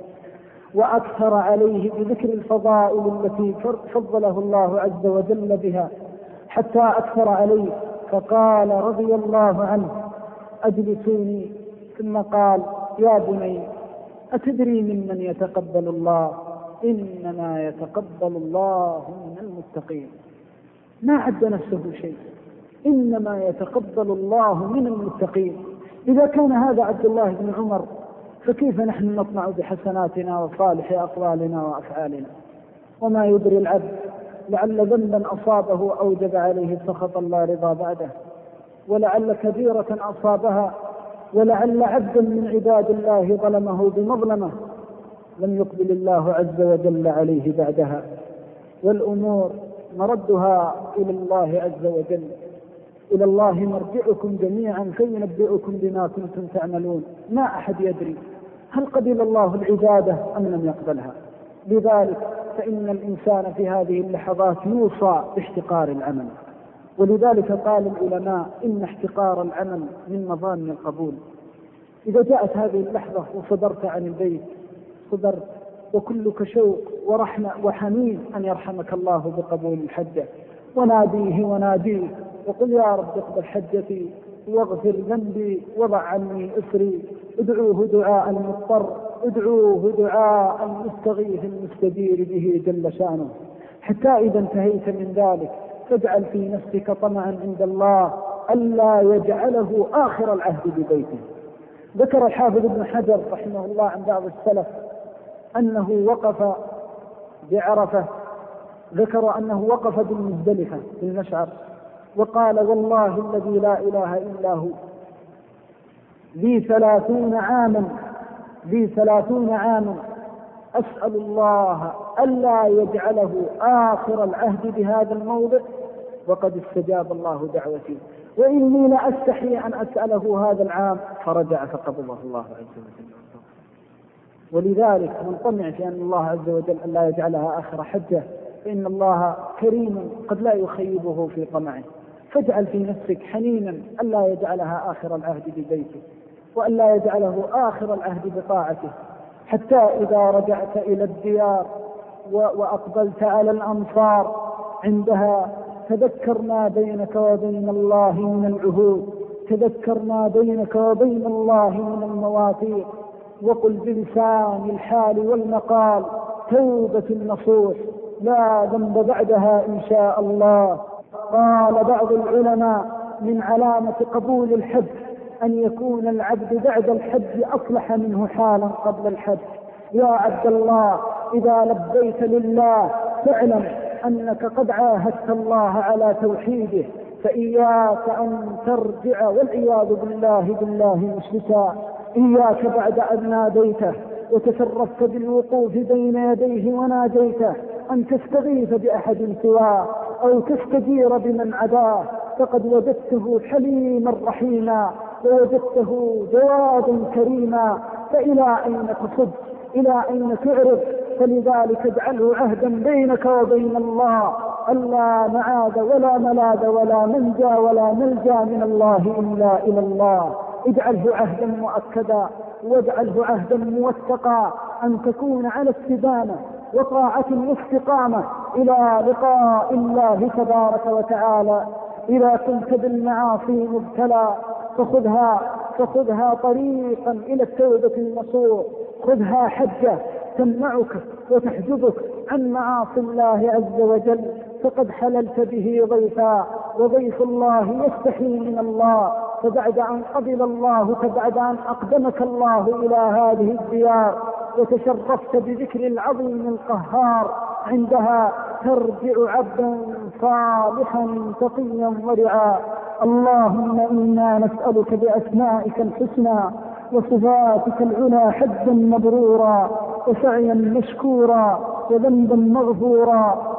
وأكثر عليه بذكر الفضائل التي فضله الله عز وجل بها، حتى أكثر عليه. فقال رضي الله عنه: أجلسوني. ثم قال: يا بني، أتدري ممن يتقبل الله؟ إنما يتقبل الله من المتقين. ما عد نفسه شيء، إنما يتقبل الله من المتقين. إذا كان هذا عبد الله بن عمر فكيف نحن نطمع بحسناتنا وصالح أقوالنا وأفعالنا؟ وما يدري العبد لعل ذنبا أصابه أوجب عليه سخط الله رضا بعده، ولعل كبيرة أصابها، ولعل عبدا من عباد الله ظلمه بمظلمة لم يقبل الله عز وجل عليه بعدها. والأمور مردها إلى الله عز وجل. إلى الله مرجعكم جميعا فينبئكم بما كنتم تعملون. ما أحد يدري هل قبل الله العبادة أم لم يقبلها. لذلك فإن الإنسان في هذه اللحظات يوصى باحتقار العمل، ولذلك قال العلماء إن احتقار العمل من مظان القبول. إذا جاءت هذه اللحظة وصدرت عن البيت صدرت وكلك شوق ورحمة وحنين أن يرحمك الله بقبول الحجة، وناديه وناديه وقل يا رب اقبل حجتي واغفر ذنبي وضع عني إثري. ادعوه دعاء المضطر، ادعوه دعاء المستغيث المستجير به جل شانه. حتى إذا انتهيت من ذلك فاجعل في نفسك طمعا عند الله ألا يجعله آخر العهد ببيته. ذكر الحافظ ابن حجر رحمه الله عن بعض السلف أنه وقف بعرفة، ذكر أنه وقف بالمزدلفة في المشعر وقال والله الذي لا إله إلا هو لي 30 عاما أسأل الله ألا يجعله آخر العهد بهذا الموضع وقد استجاب الله دعوتي، وإني لأستحي أن أسأله هذا العام، فرجع فقبضه الله عز وجل. ولذلك من طمع في أن الله عز وجل ألا يجعلها آخر حجة فإن الله كريم قد لا يخيبه في طمعه. فاجعل في نفسك حنينا ألا يجعلها آخر العهد ببيته وألا يجعله آخر العهد بطاعته، حتى إذا رجعت إلى الديار وأقبلت على الأمصار عندها تذكر ما بينك وبين الله من العهود، تذكر ما بينك وبين الله من المواثيق، وقل بلسان الحال والمقال توبة النصوح لا ذنب بعدها إن شاء الله. قال بعض العلماء من علامة قبول الحج أن يكون العبد بعد الحج أصلح منه حالا قبل الحج. يا عبد الله إذا لبيت لله فاعلم أنك قد عاهدت الله على توحيده، فإياك أن ترجع والعياذ بالله مشركا. إياك بعد أن ناديته وتشرفت بالوقوف بين يديه وناجيته أن تستغيث بأحد سواه أو تستجير بمن عداه، فقد وجدته حليما رحيما ووجدته جوادا كريما، فإلى أين تصد؟ إلى أين تعرض؟ فلذلك اجعله عهدا بينك وبين الله ألا معاذ ولا ملاذ ولا منجى ولا ملجى من الله إلا إلى الله. اجعله عهدا مؤكدا واجعله عهدا موثقا أن تكون على استدامة وطاعة واستقامة إلى لقاء الله تبارك وتعالى. إذا كنت بالمعاصي مبتلى فخذها طريقا إلى التوبة النصوح، خذها حجة تمنعك وتحجبك عن معاصي الله عز وجل، فقد حللت به ضيفا، وضيف الله يستحي من الله. فبعد أن قبل الله بعد أن أقدمك الله إلى هذه الديار وتشرفت بذكر العظيم القهار، عندها ترجع عبدا صالحا تقيا ورعا. اللهم إنا نسألك بأسمائك الحسنى وصفاتك العلى حجا مبرورا وسعيا مشكورا وذنبا مغفورا.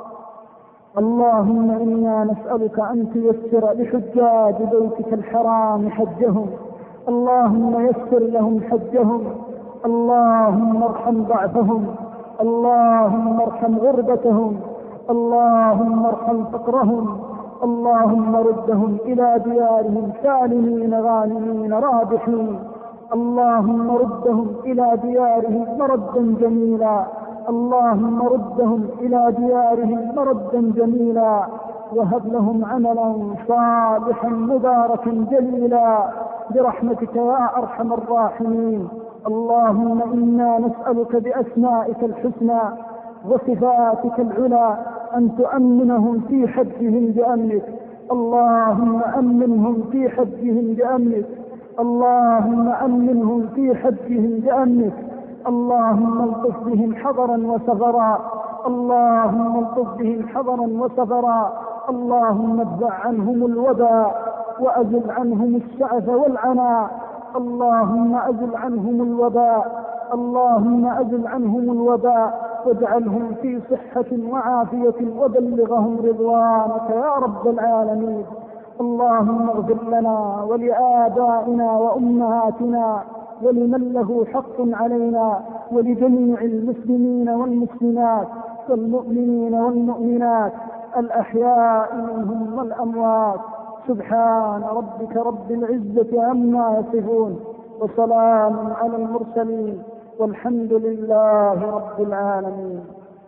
اللهم إنا نسألك أن تيسر لحجاج بيتك الحرام حجهم، اللهم يسر لهم حجهم، اللهم ارحم ضعفهم، اللهم ارحم غربتهم، اللهم ارحم فقرهم، اللهم ردهم إلى ديارهم سالمين غانمين رابحين، اللهم ردهم إلى ديارهم مردا جميلا، اللهم ردهم إلى ديارهم مردا جميلا، وهب لهم عملا صالحا مباركا جليلا برحمتك يا أرحم الراحمين. اللهم إنا نسألك بأسمائك الحسنى وصفاتك العلى أن تؤمنهم في حجهم بأمنك، اللهم أمنهم في حجهم بأمنك، اللهم أمنهم في حجهم بأمنك، اللهم الطف بهم حضرا وسفرا، اللهم الطف بهم حضرا وسفرا، اللهم ادفع عنهم الوباء وأزل عنهم السعف والعناء، اللهم أزل عنهم الوباء، اللهم أزل عنهم الوباء واجعلهم في صحة وعافية وبلغهم رضوانك يا رب العالمين. اللهم اغفر لنا ولآبائنا وأمهاتنا ولمن له حق علينا ولجميع المسلمين والمسلمات والمؤمنين والمؤمنات الأحياء منهم والأموات. سبحان ربك رب العزة عما يصفون، وسلام على المرسلين، والحمد لله رب العالمين.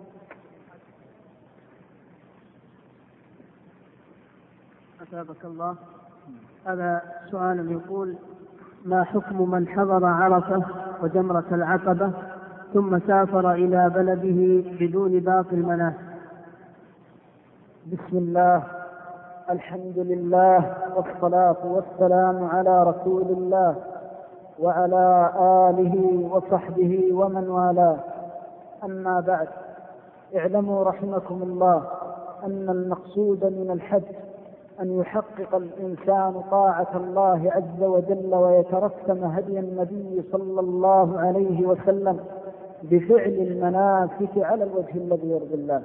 أثابك الله. هذا سؤال يقول: ما حكم من حضر عرفة وجمرة العقبة ثم سافر إلى بلده بدون باقي المناسك؟ بسم الله، الحمد لله، والصلاة والسلام على رسول الله وعلى آله وصحبه ومن والاه. أما بعد، اعلموا رحمكم الله أن المقصود من الحج أن يحقق الإنسان طاعة الله عز وجل ويترسم هدي النبي صلى الله عليه وسلم بفعل المناسك على الوجه الذي يرضي الله.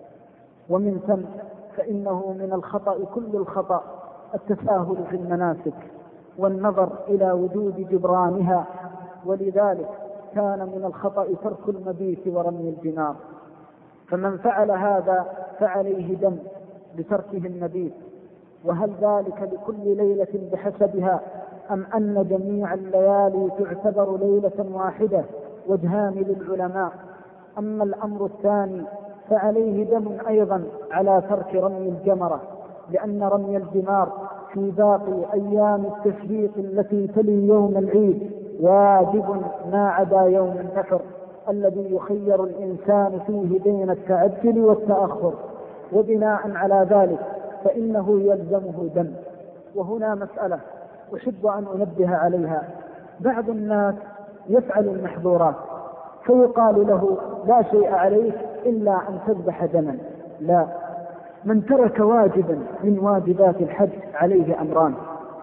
ومن ثم فإنه من الخطأ كل الخطأ التساهل في المناسك والنظر إلى وجود جبرانها، ولذلك كان من الخطأ ترك المبيت ورمي الجمار. فمن فعل هذا فعليه دم بتركه المبيت. وهل ذلك لكل ليلة بحسبها، أم أن جميع الليالي تعتبر ليلة واحدة؟ وجهان للعلماء. أما الأمر الثاني فعليه دم أيضا على ترك رمي الجمرة، لأن رمي الجمار في باقي أيام التشريق التي تلي يوم العيد واجب ما عدا يوم النحر الذي يخير الإنسان فيه بين التعجل والتأخر. وبناء على ذلك فإنه يلزمه دم. وهنا مسألة أحب أن أنبه عليها. بعض الناس يفعل المحظورات فيقال له لا شيء عليك إلا أن تذبح دما. لا، من ترك واجبا من واجبات الحج عليه أمران: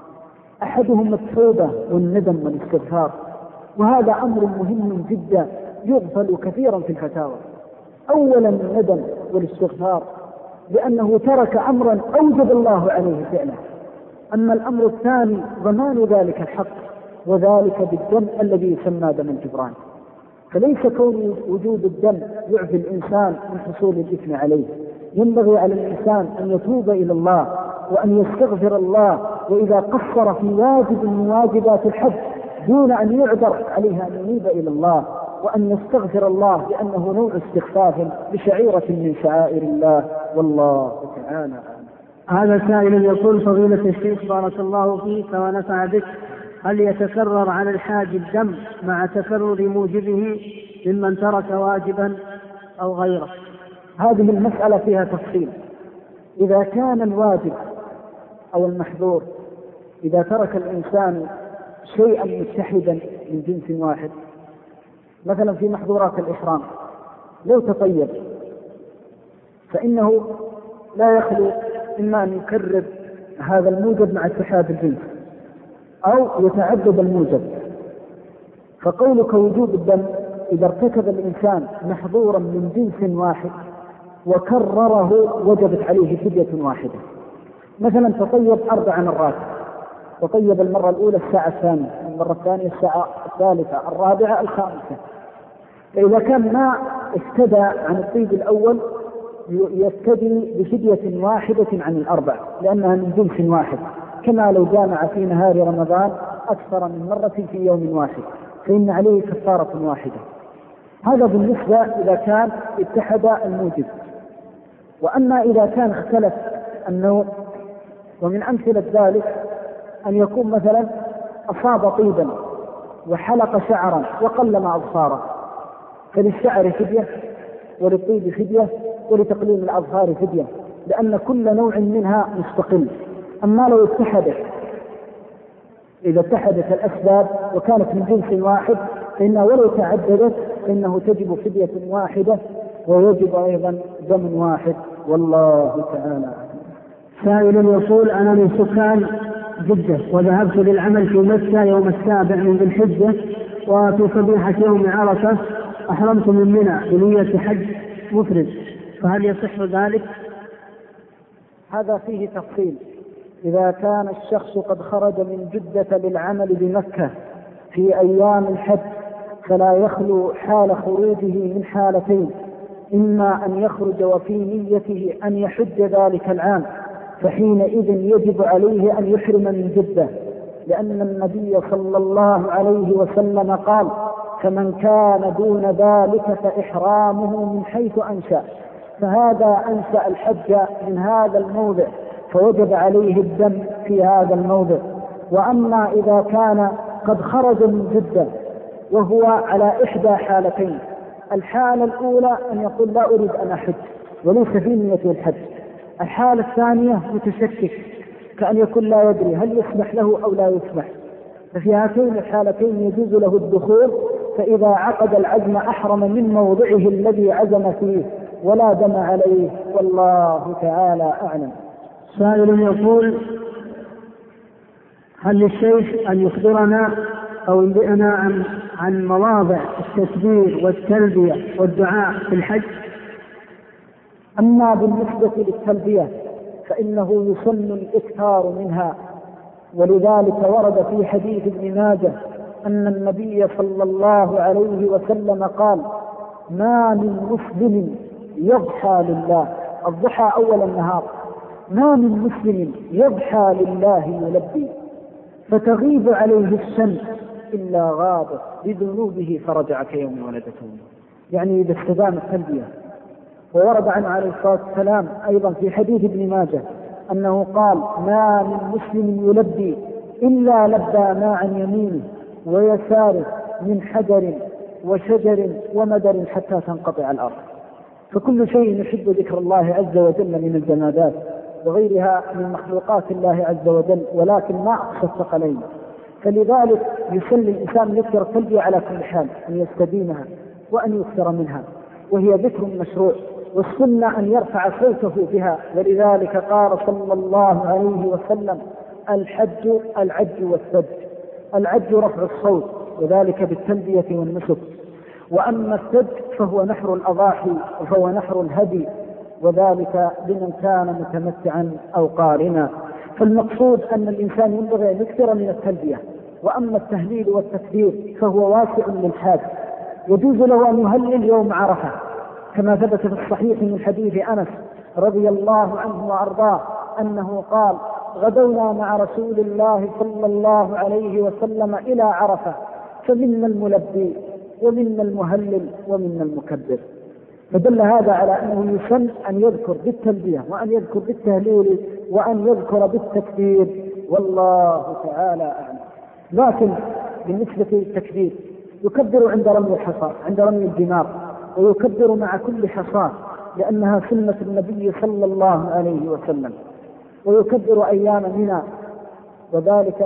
أحدهم التوبة والندم والاستغفار، وهذا أمر مهم جدا يغفل كثيرا في الفتاوى. أولا الندم والاستغفار، لأنه ترك أمرا أوجب الله عليه فعله. أما الأمر الثاني ضمان ذلك الحق، وذلك بالدم الذي يسمى دم الجبران. فليس كون وجود الدم يعفي الإنسان من حصول الإثم عليه. ينبغي على الإنسان أن يتوب إلى الله وأن يستغفر الله، وإذا قصر في واجب من واجبات الحج دون أن يعذر عليه أن ينيب إلى الله وأن يستغفر الله، لأنه نوع استخفاف بشعيرة من شعائر الله، والله تعالى. هذا سائل يقول: فضيلة الشيخ بارك الله فيك ونفع بك، هل يتكرر على الحاج الدم مع تكرر موجبه ممن ترك واجبا أو غيره؟ هذه المسألة فيها تفصيل. إذا كان الواجب أو المحظور، إذا ترك الإنسان شيئا متحدا من جنس واحد، مثلا في محظورات الإحرام لو تطيب فإنه لا يخلو إما أن يكرر هذا الموجب مع اتحاد الجنس أو يتعدد الموجب. فقولك وجوب الدم إذا ارتكب الإنسان محظورا من جنس واحد وكرره وجبت عليه فدية واحدة. مثلا تطيب 4 مرات، تطيب المرة الأولى الساعة الثانية، المرة الثانية الساعة الثالثة، الرابعة، الخامسة. فإذا كان ما افتدى عن الطيب الأول يفتدي بفدية واحدة عن ال4 لأنها من جنس واحد، كما لو جامع في نهار رمضان أكثر من مرة في يوم واحد فإن عليه كفارة واحدة. هذا بالنسبة إذا كان اتحد الموجب. وأما إذا كان اختلف النوع، ومن أمثلة ذلك أن يكون مثلا أصاب طيبا وحلق شعرا وقلم أظفاره، فللشعر فدية وللطيب فدية ولتقليم الأظفار فدية، لأن كل نوع منها مستقل. أما لو اتحدت، إذا اتحدت الأسباب وكانت من جنس واحد فإنها ولو تعددت فإنه تجب فدية واحدة ويجب أيضا دم واحد، والله تعالى. سائل يقول: أنا من سكان جدة وذهبت للعمل في مكة يوم 7 من ذي الحجة، وفي صبيحة يوم عرفة أحرمت من منى بنية حج مفرد، فهل يصح ذلك؟ هذا فيه تفصيل. إذا كان الشخص قد خرج من جدة للعمل بمكة في أيام الحج فلا يخلو حال خروجه من حالتين: إما أن يخرج وفي نيته أن يحج ذلك العام، فحينئذ يجب عليه أن يحرم من جدة، لأن النبي صلى الله عليه وسلم قال: فمن كان دون ذلك فإحرامه من حيث أنشأ. فهذا أنشأ الحج من هذا الموضع، فوجب عليه الدم في هذا الموضع. وأما إذا كان قد خرج من جدة وهو على إحدى حالتين: الحالة الأولى أن يقول لا أريد أن أحج وليس في نية الحج، الحالة الثانية متشكك كأن يكون لا يدري هل يسمح له أو لا يسمح، ففي هاتين الحالتين يجوز له الدخول، فإذا عقد العزم أحرم من موضعه الذي عزم فيه ولا دم عليه، والله تعالى أعلم. سائل يقول: هل للشيخ أن يخبرنا أو ينبئنا عن مواضع التكبير والتلبية والدعاء في الحج؟ أما بالنسبة للتلبية فإنه يسن الإكثار منها، ولذلك ورد في حديث ابن ماجه أن النبي صلى الله عليه وسلم قال: ما من مسلم يضحى لله، الضحى أول النهار، ما من مسلم يضحى لله يلبي فتغيب عليه الشمس إلا غابت بذنوبه فرجع كيوم ولدته، يعني إذا استدام التلبية. وورد عنه عليه الصلاة والسلام أيضا في حديث ابن ماجه أنه قال: ما من مسلم يلبي إلا لبى ما عن يمينه ويساره من حجر وشجر ومدر حتى تنقطع الأرض. فكل شيء يحب ذكر الله عز وجل من الجمادات وغيرها من مخلوقات الله عز وجل، ولكن ما أقصى الثقلين. فلذلك يسلي الإنسان يذكر التلبية على كل حال، أن يستديمها وأن يكثر منها، وهي ذكر مشروع، والسنة أن يرفع صوته بها. ولذلك قال صلى الله عليه وسلم: الحج العج والسد. العج رفع الصوت وذلك بالتلبية والنسك، وأما السد فهو نحر الأضاحي وهو نحر الهدي، وذلك لمن كان متمتعا أو قارنا. فالمقصود أن الإنسان ينبغي أن يكثر من التلبية. وأما التهليل والتكبير فهو واسع للحاج، يجوز له أن يهلل يوم عرفة كما ثبت في الصحيح من حديث أنس رضي الله عنه وأرضاه أنه قال: غدونا مع رسول الله صلى الله عليه وسلم إلى عرفة، فمنا الملبي ومنا المهلل ومنا المكبر. فدل هذا على أنه يسن أن يذكر بالتلبية وأن يذكر بالتهليل وأن يذكر بالتكبير، والله تعالى أعلم. لكن بالنسبة للتكبير يكبر عند رمي الحصى، عند رمي الجمار، ويكبر مع كل حصاة لأنها سنة النبي صلى الله عليه وسلم، ويكبر أيام منى، وذلك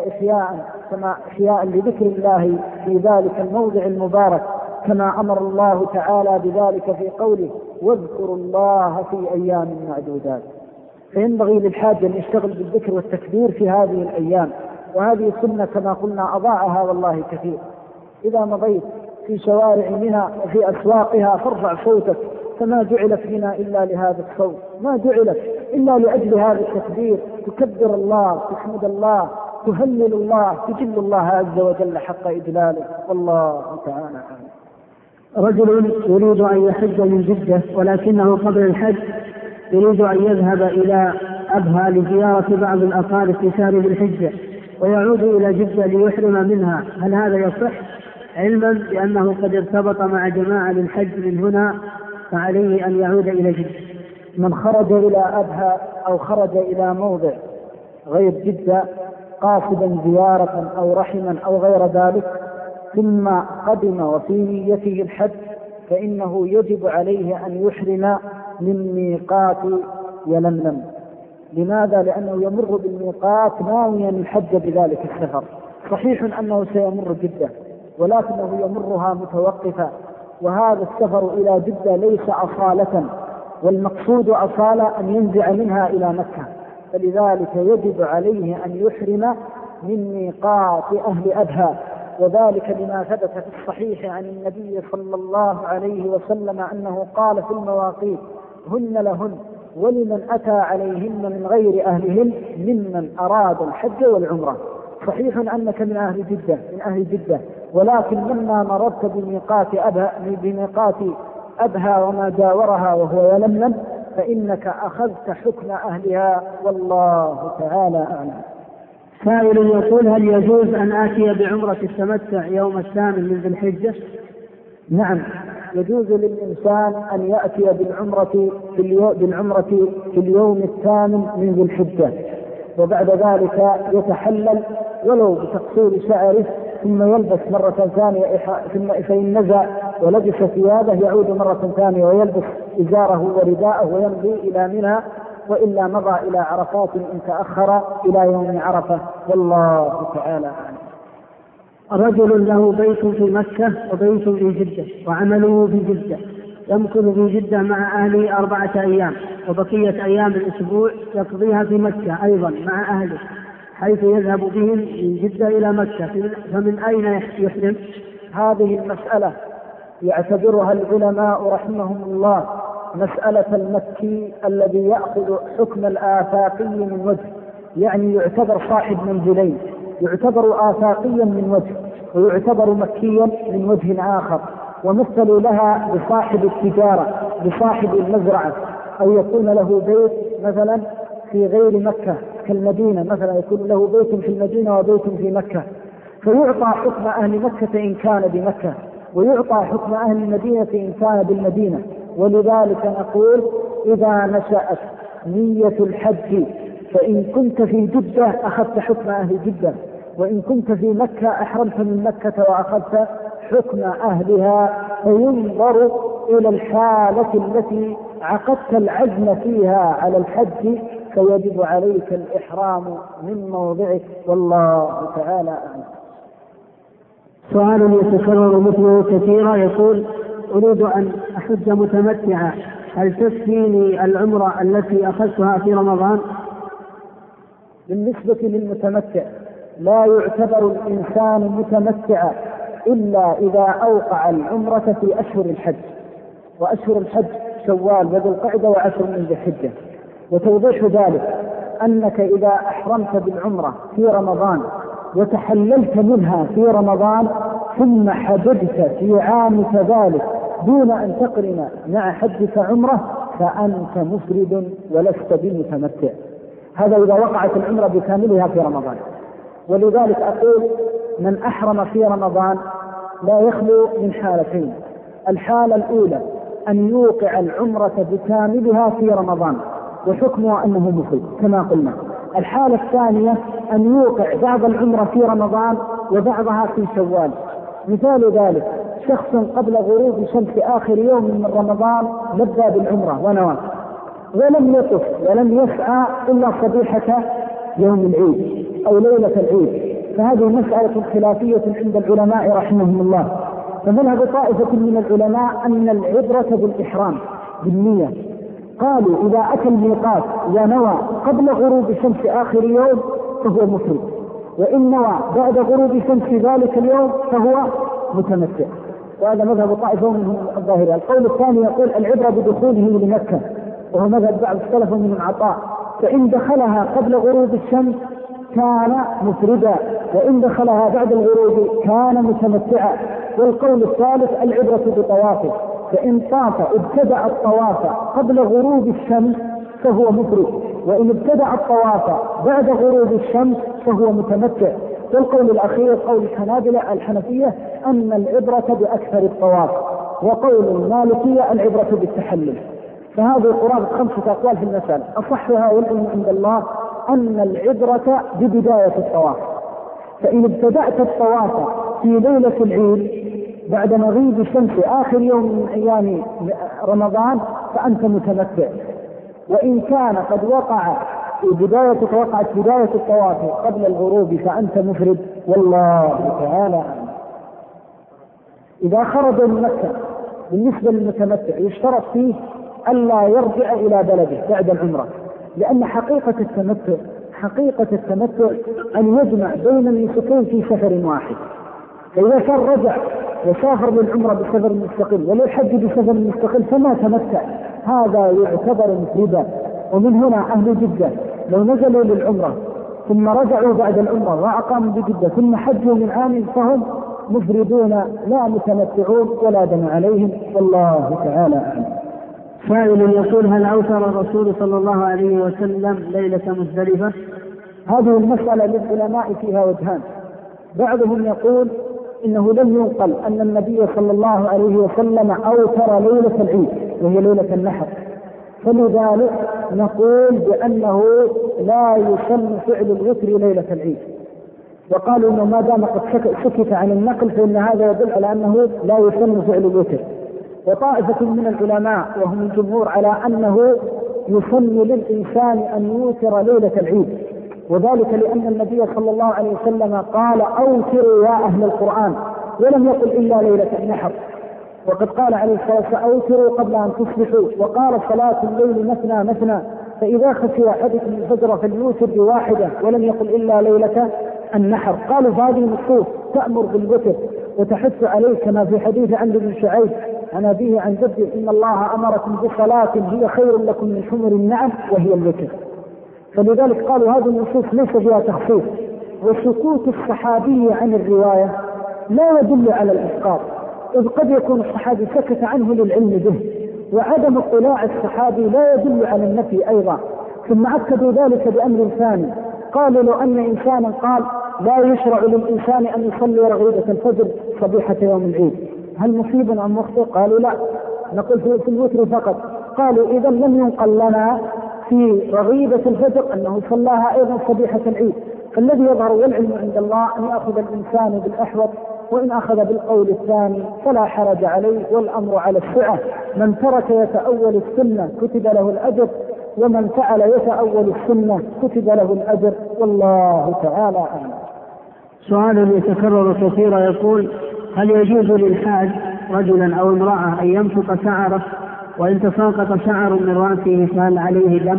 إحياء لذكر الله في ذلك الموضع المبارك، كما أمر الله تعالى بذلك في قوله: واذكروا الله في أيام معدودات. فينبغي للحاج أن يشتغل بالذكر والتكبير في هذه الأيام، وهذه سنة كما قلنا أضاعها والله كثير. إذا مضيت في شوارع منى وفي أسواقها فارفع صوتك، فما جعلت منى إلا لهذا الصوت، ما جعلت إلا لأجل هذا التكبير، تكبر الله، تحمد الله، تهلل الله، تجل الله عز وجل حق إجلاله، والله تعالى أعلم. رجل يريد أن يحج من جدة، ولكنه قبل الحج يريد أن يذهب إلى أبها لزيارة بعض الأقارب في شهر ذي الحجة، ويعود إلى جدة ليحرم منها، هل هذا يصح؟ علما بأنه قد ارتبط مع جماعة للحج من هنا، فعليه أن يعود إلى جدة. من خرج إلى أبها أو خرج إلى موضع غير جدة قاصدا زيارة أو رحما أو غير ذلك، ثم قدم وفي نيته الحج، فإنه يجب عليه أن يحرم من ميقات يلملم. لماذا؟ لأنه يمر بالميقات ناويا الحج بذلك السفر. صحيح أنه سيمر جدة، ولكنه يمرها متوقفا، وهذا السفر إلى جدة ليس أصالة، والمقصود أصالة أن ينزع منها إلى مكة، فلذلك يجب عليه أن يحرم من ميقات أهل أبها، وذلك لما ثبت في الصحيح عن النبي صلى الله عليه وسلم أنه قال في المواقيت: هن لهن ولمن أتى عليهن من غير أهلهن ممن أراد الحج والعمرة. صحيح أنك من أهل جدة، ولكن لما مررت بميقات أبها وما جاورها وهو يلملم فإنك أخذت حكم أهلها، والله تعالى أعلم. سائل يقول: هل يجوز أن آتي بعمرة التمتع يوم الثامن من ذي الحجة؟ نعم، يجوز للإنسان أن يأتي بالعمرة في اليوم الثامن من ذي الحجة، وبعد ذلك يتحلل ولو بتقصير شعره، ثم يلبس مرة ثانية، فإن نزع ولبس ثيابه يعود مرة ثانية ويلبس إزاره ورداءه ويمضي إلى منى، وإلا مضى إلى عرفات إن تأخر إلى يوم عرفة، والله تعالى أعلم. رجل له بيت في مكة وبيت في جدة وعمله في جدة، يمكث في جدة مع أهله 4 أيام، وبقية أيام الأسبوع يقضيها في مكة أيضا مع أهله، حيث يذهب بهم من جدة إلى مكة، فمن أين يحرم؟ هذه المسألة يعتبرها العلماء رحمهم الله مسألة المكي الذي يأخذ حكم الآفاقي من وجه، يعني يعتبر صاحب منزلين، يعتبر آفاقيا من وجه ويعتبر مكيا من وجه آخر، ومثلوا لها بصاحب التجارة، بصاحب المزرعة، أو يكون له بيت مثلا في غير مكة كالمدينة، مثلا يكون له بيت في المدينة وبيت في مكة، فيعطى حكم أهل مكة إن كان بمكة، ويعطى حكم أهل المدينة إن كان بالمدينة. ولذلك نقول: إذا نشأت نية الحج فإن كنت في جدة أخذت حكم أهل جدة، وإن كنت في مكة أحرمت من مكة وأخذت حكم أهلها، فينظر إلى الحالة التي عقدت العزم فيها على الحج، فيجب عليك الإحرام من موضعك، والله تعالى أعلم. سؤال يتكرر مثله كثيرا، يقول: أريد أن أحج متمتعا، هل تكفيني العمرة التي أخذتها في رمضان؟ بالنسبة للمتمتع لا يعتبر الإنسان متمتعا إلا إذا أوقع العمرة في أشهر الحج، وأشهر الحج شوال وذو القعدة و10 من ذي الحجة. وتوضيح ذلك أنك إذا أحرمت بالعمرة في رمضان وتحللت منها في رمضان ثم حججت في عامك ذلك دون أن تقرن مع حجك عمرة فأنت مفرد ولست بمتمتع، هذا إذا وقعت العمرة بكاملها في رمضان. ولذلك أقول: من أحرم في رمضان لا يخلو من حالتين: الحالة الأولى أن يوقع العمرة بكاملها في رمضان وحكمها أنه مفرد كما قلنا. الحالة الثانية أن يوقع بعض العمرة في رمضان وبعضها في شوال. مثال ذلك: شخص قبل غروب شمس آخر يوم من رمضان لبى بالعمرة ونوى، ولم يطف ولم يسعى إلا صبيحة يوم العيد أو ليلة العيد، فهذه مسألة خلافية عند العلماء رحمهم الله. فمذهب طائفة من العلماء أن العبرة بالإحرام بالنية، قالوا: إذا أتى الميقات ونوى قبل غروب شمس آخر يوم فهو مفرد، وإن نوى بعد غروب شمس ذلك اليوم فهو متمتع. وهذا مذهب طائفة منهم الظاهرة. القول الثاني يقول: العبرة بدخوله لمكة، وهو مذهب بعض السلف من عطاء، فإن دخلها قبل غروب الشمس كان مفردا، وإن دخلها بعد الغروب كان متمتعا. والقول الثالث: العبرة بطوافه، فإن طاف ابتدأ الطواف قبل غروب الشمس فهو مفرد، وإن ابتدأ الطواف بعد غروب الشمس فهو متمتع. والقول الأخير قول الحنابلة الحنفية أن العبرة بأكثر الطواف، وقول المالكية العبرة بالتحلل. فهذه قرابة 5 أقوال في المسألة، أصحها والعلم عند الله أن العبرة ببداية الطواف، فإن ابتدأت الطواف في ليلة العيد بعد مغيب الشمس آخر يوم من أيام رمضان فأنت متمتع، وإن كان قد وقعت بداية الطواف قبل الغروب فأنت مفرد، والله تعالى أعلم. إذا خرج من مكة بالنسبة للمتمتع يشترط فيه ألا يرجع إلى بلده بعد العمرة، لأن حقيقة التمتع أن يجمع بين النسكين في سفر واحد. فإذا كان رجع وسافر للعمرة بسفر مستقل وللحج بسفر مستقل فما تمتع، هذا يعتبر مفردا. ومن هنا أهل جدة لو نزلوا للعمرة ثم رجعوا بعد العمرة وأقاموا بجدة ثم حجوا من عام فهم مفردون لا متمتعون ولا دم عليهم، والله تعالى أعلم. سائل يقول: هل أوتر الرسول صلى الله عليه وسلم ليلة مزدلفة؟ هذه المسألة للعلماء فيها وجهان. بعضهم يقول إنه لم ينقل أن النبي صلى الله عليه وسلم أوتر ليلة العيد وهي ليلة النحر، فلذلك نقول بأنه لا يسن فعل الوتر ليلة العيد. وقالوا إنه ما دام قد سكت عن النقل فإن هذا يدل على أنه لا يسن فعل الوتر. وطائفة من العلماء وهم الجمهور على أنه يسن للإنسان أن يوتر ليلة العيد، وذلك لأن النبي صلى الله عليه وسلم قال: أوتروا يا أهل القرآن، ولم يقل إلا ليلة النحر. وقد قال عليه الصلاة والسلام: أوتروا قبل أن تصبحوا، وقال: صلاة الليل مثنى مثنى، فإذا خشي أحدكم الفجر فليوتر بواحدة، ولم يقل إلا ليلة النحر. قالوا هذه النصوص تأمر بالوتر وتحث عليه، كما في حديث عمرو بن شعيب عن أبيه عن جده: إن الله أمركم بصلاة هي خير لكم من حمر النعم وهي الوتر. فلذلك قالوا هذه النصوص ليس فيها تخصيص. وسكوت الصحابي عن الرواية لا يدل على الإسقاط، إذ قد يكون الصحابي سكت عنه للعلم به، وعدم اطلاع الصحابي لا يدل على النفي أيضا. ثم أكدوا ذلك بأمر ثاني، قالوا: لو أن إنسانا قال: لا يشرع للإنسان أن يصلي رغيبة الفجر صبيحة يوم العيد، هل مصيب أم مخطئ؟ قالوا: لا، نقول في الوتر فقط. قالوا: إذا لم ينقل لنا في رغيبة الفجر أنه صلاها أيضا صبيحة العيد. فالذي يظهر والعلم عند الله أن يأخذ الإنسان بالأحوط، وإن أخذ بالقول الثاني فلا حرج عليه، والأمر على السعة. من ترك يتأول السنة كتب له الأجر، ومن فعل يتأول السنة كتب له الأجر، والله تعالى أعلم. سؤال يتكرر كثيرا يقول: هل يجوز للحاج رجلا أو امرأة أن يمسك شعره، وإن تساقط شعر من رأسه فهل عليه دم؟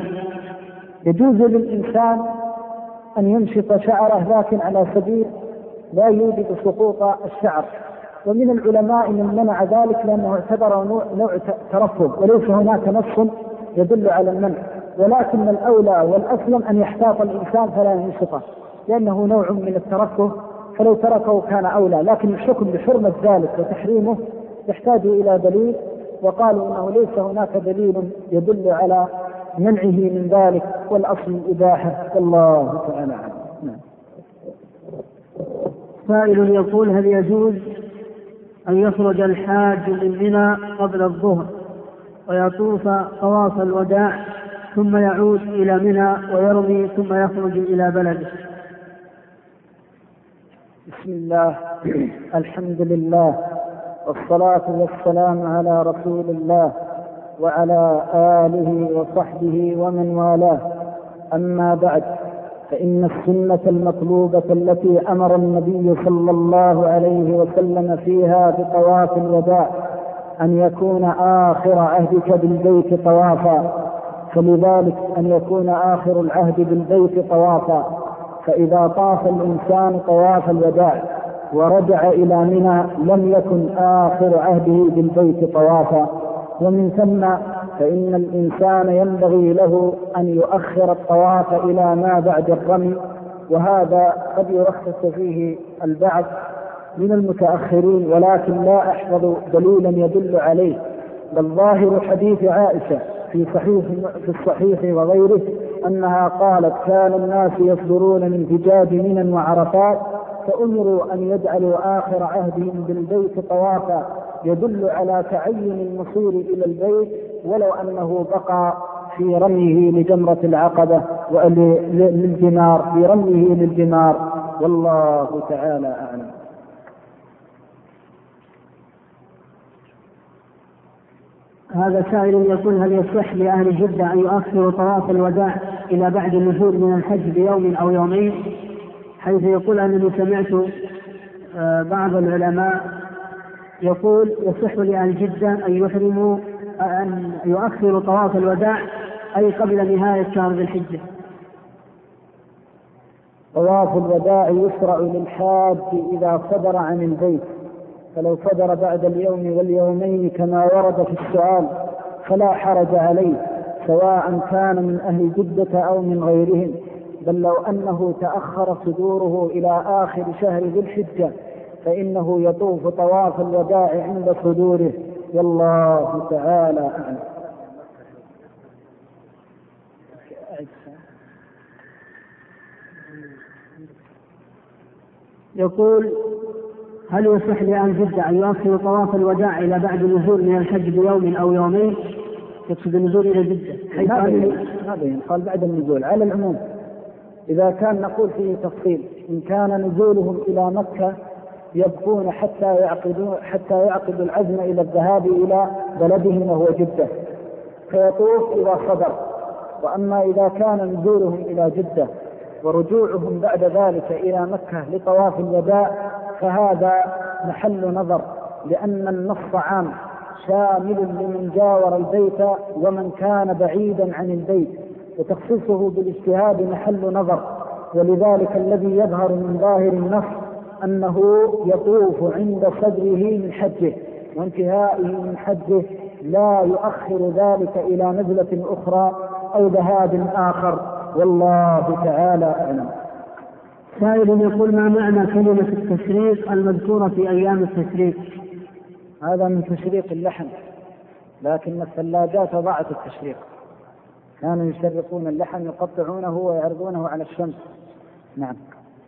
يجوز للإنسان أن يمشط شعره، لكن على سبيل لا يوجد سقوط الشعر. ومن العلماء من منع ذلك لأنه اعتبر نوع ترفه، وليس هناك نص يدل على المنع، ولكن الأولى والأسلم أن يحتاط الإنسان فلا يمشطه، لأنه نوع من الترفه، فلو تركه كان أولى. لكن الحكم بحرمة ذلك وتحريمه يحتاج إلى دليل، وقالوا إنه ليس هناك دليل يدل على منعه من ذلك، والأصل الإباحة، والله تعالى أعلم. سائل يقول: هل يجوز أن يخرج الحاج من منى قبل الظهر ويطوف طواف الوداع ثم يعود إلى منى ويرمي ثم يخرج إلى بلده؟ بسم الله، الحمد لله، والصلاة والسلام على رسول الله وعلى آله وصحبه ومن والاه. أما بعد، فإن السنة المطلوبة التي أمر النبي صلى الله عليه وسلم فيها بطواف الوداع أن يكون آخر عهدك بالبيت طوافا، فلذلك أن يكون آخر العهد بالبيت طوافا. فإذا طاف الإنسان طواف الوداع ورجع إلى منى لم يكن آخر عهده بالبيت طوافا، ومن ثم فإن الإنسان ينبغي له أن يؤخر الطواف إلى ما بعد الرمي، وهذا قد يرخص فيه البعض من المتأخرين، ولكن لا أحفظ دليلا يدل عليه. بل ظاهر حديث عائشة في الصحيح وغيره أنها قالت: كان الناس يصدرون من فجاج منى وعرفات فأمروا أن يجعلوا آخر عهدهم بالبيت طوافا، يدل على تعين المصير إلى البيت ولو أنه بقى في رميه لجمرة العقبة وللجمار، في رميه للجمار، والله تعالى أعلم. هذا سائل يقول: هل يصح لأهل جدة أن يؤخروا طواف الوداع إلى بعد النزول من الحج بيوم أو يومين؟ حيث يقول أنني سمعت بعض العلماء يقول يصح لأهل جدة أن يؤخروا طواف الوداع أي قبل نهاية شهر ذي الحجة. طواف الوداع يشرع للحاج إذا صدر عن البيت، فلو صدر بعد اليوم واليومين كما ورد في السؤال فلا حرج عليه، سواء كان من أهل جدة أو من غيرهم. بل لو أنه تأخر صدوره إلى آخر شهر ذي الحجة فإنه يطوف طواف الوداع عند صدوره، والله تعالى أعلم. يقول: هل يصح لأهل جدة أن يؤخروا طواف الوداع إلى بعد النزول من الحج بيوم أو يومين؟ يقصد النزول إلى جدة. هذا قال بعد النزول. على العموم إذا كان نقول فيه تفصيل، إن كان نزولهم إلى مكة يبقون حتى يعقدوا العزم إلى الذهاب إلى بلدهم وهو جدة فيطوف إذا صدر. وأما إذا كان نزولهم إلى جدة ورجوعهم بعد ذلك إلى مكة لطواف الوداع فهذا محل نظر، لأن النص عام شامل لمن جاور البيت ومن كان بعيدا عن البيت، وتخصيصه بالاجتهاد محل نظر. ولذلك الذي يظهر من ظاهر النص أنه يطوف عند صدره من حجه وانتهائه من حجه، لا يؤخر ذلك إلى نزلة أخرى أو ذهاب آخر، والله تعالى أعلم. سائل يقول: ما معنى كلمة التشريق المذكورة في أيام التشريق؟ هذا من تشريق اللحم، لكن الثلاجات ضاعت التشريق، كانوا يشرقون اللحم يقطعونه ويعرضونه على الشمس. نعم.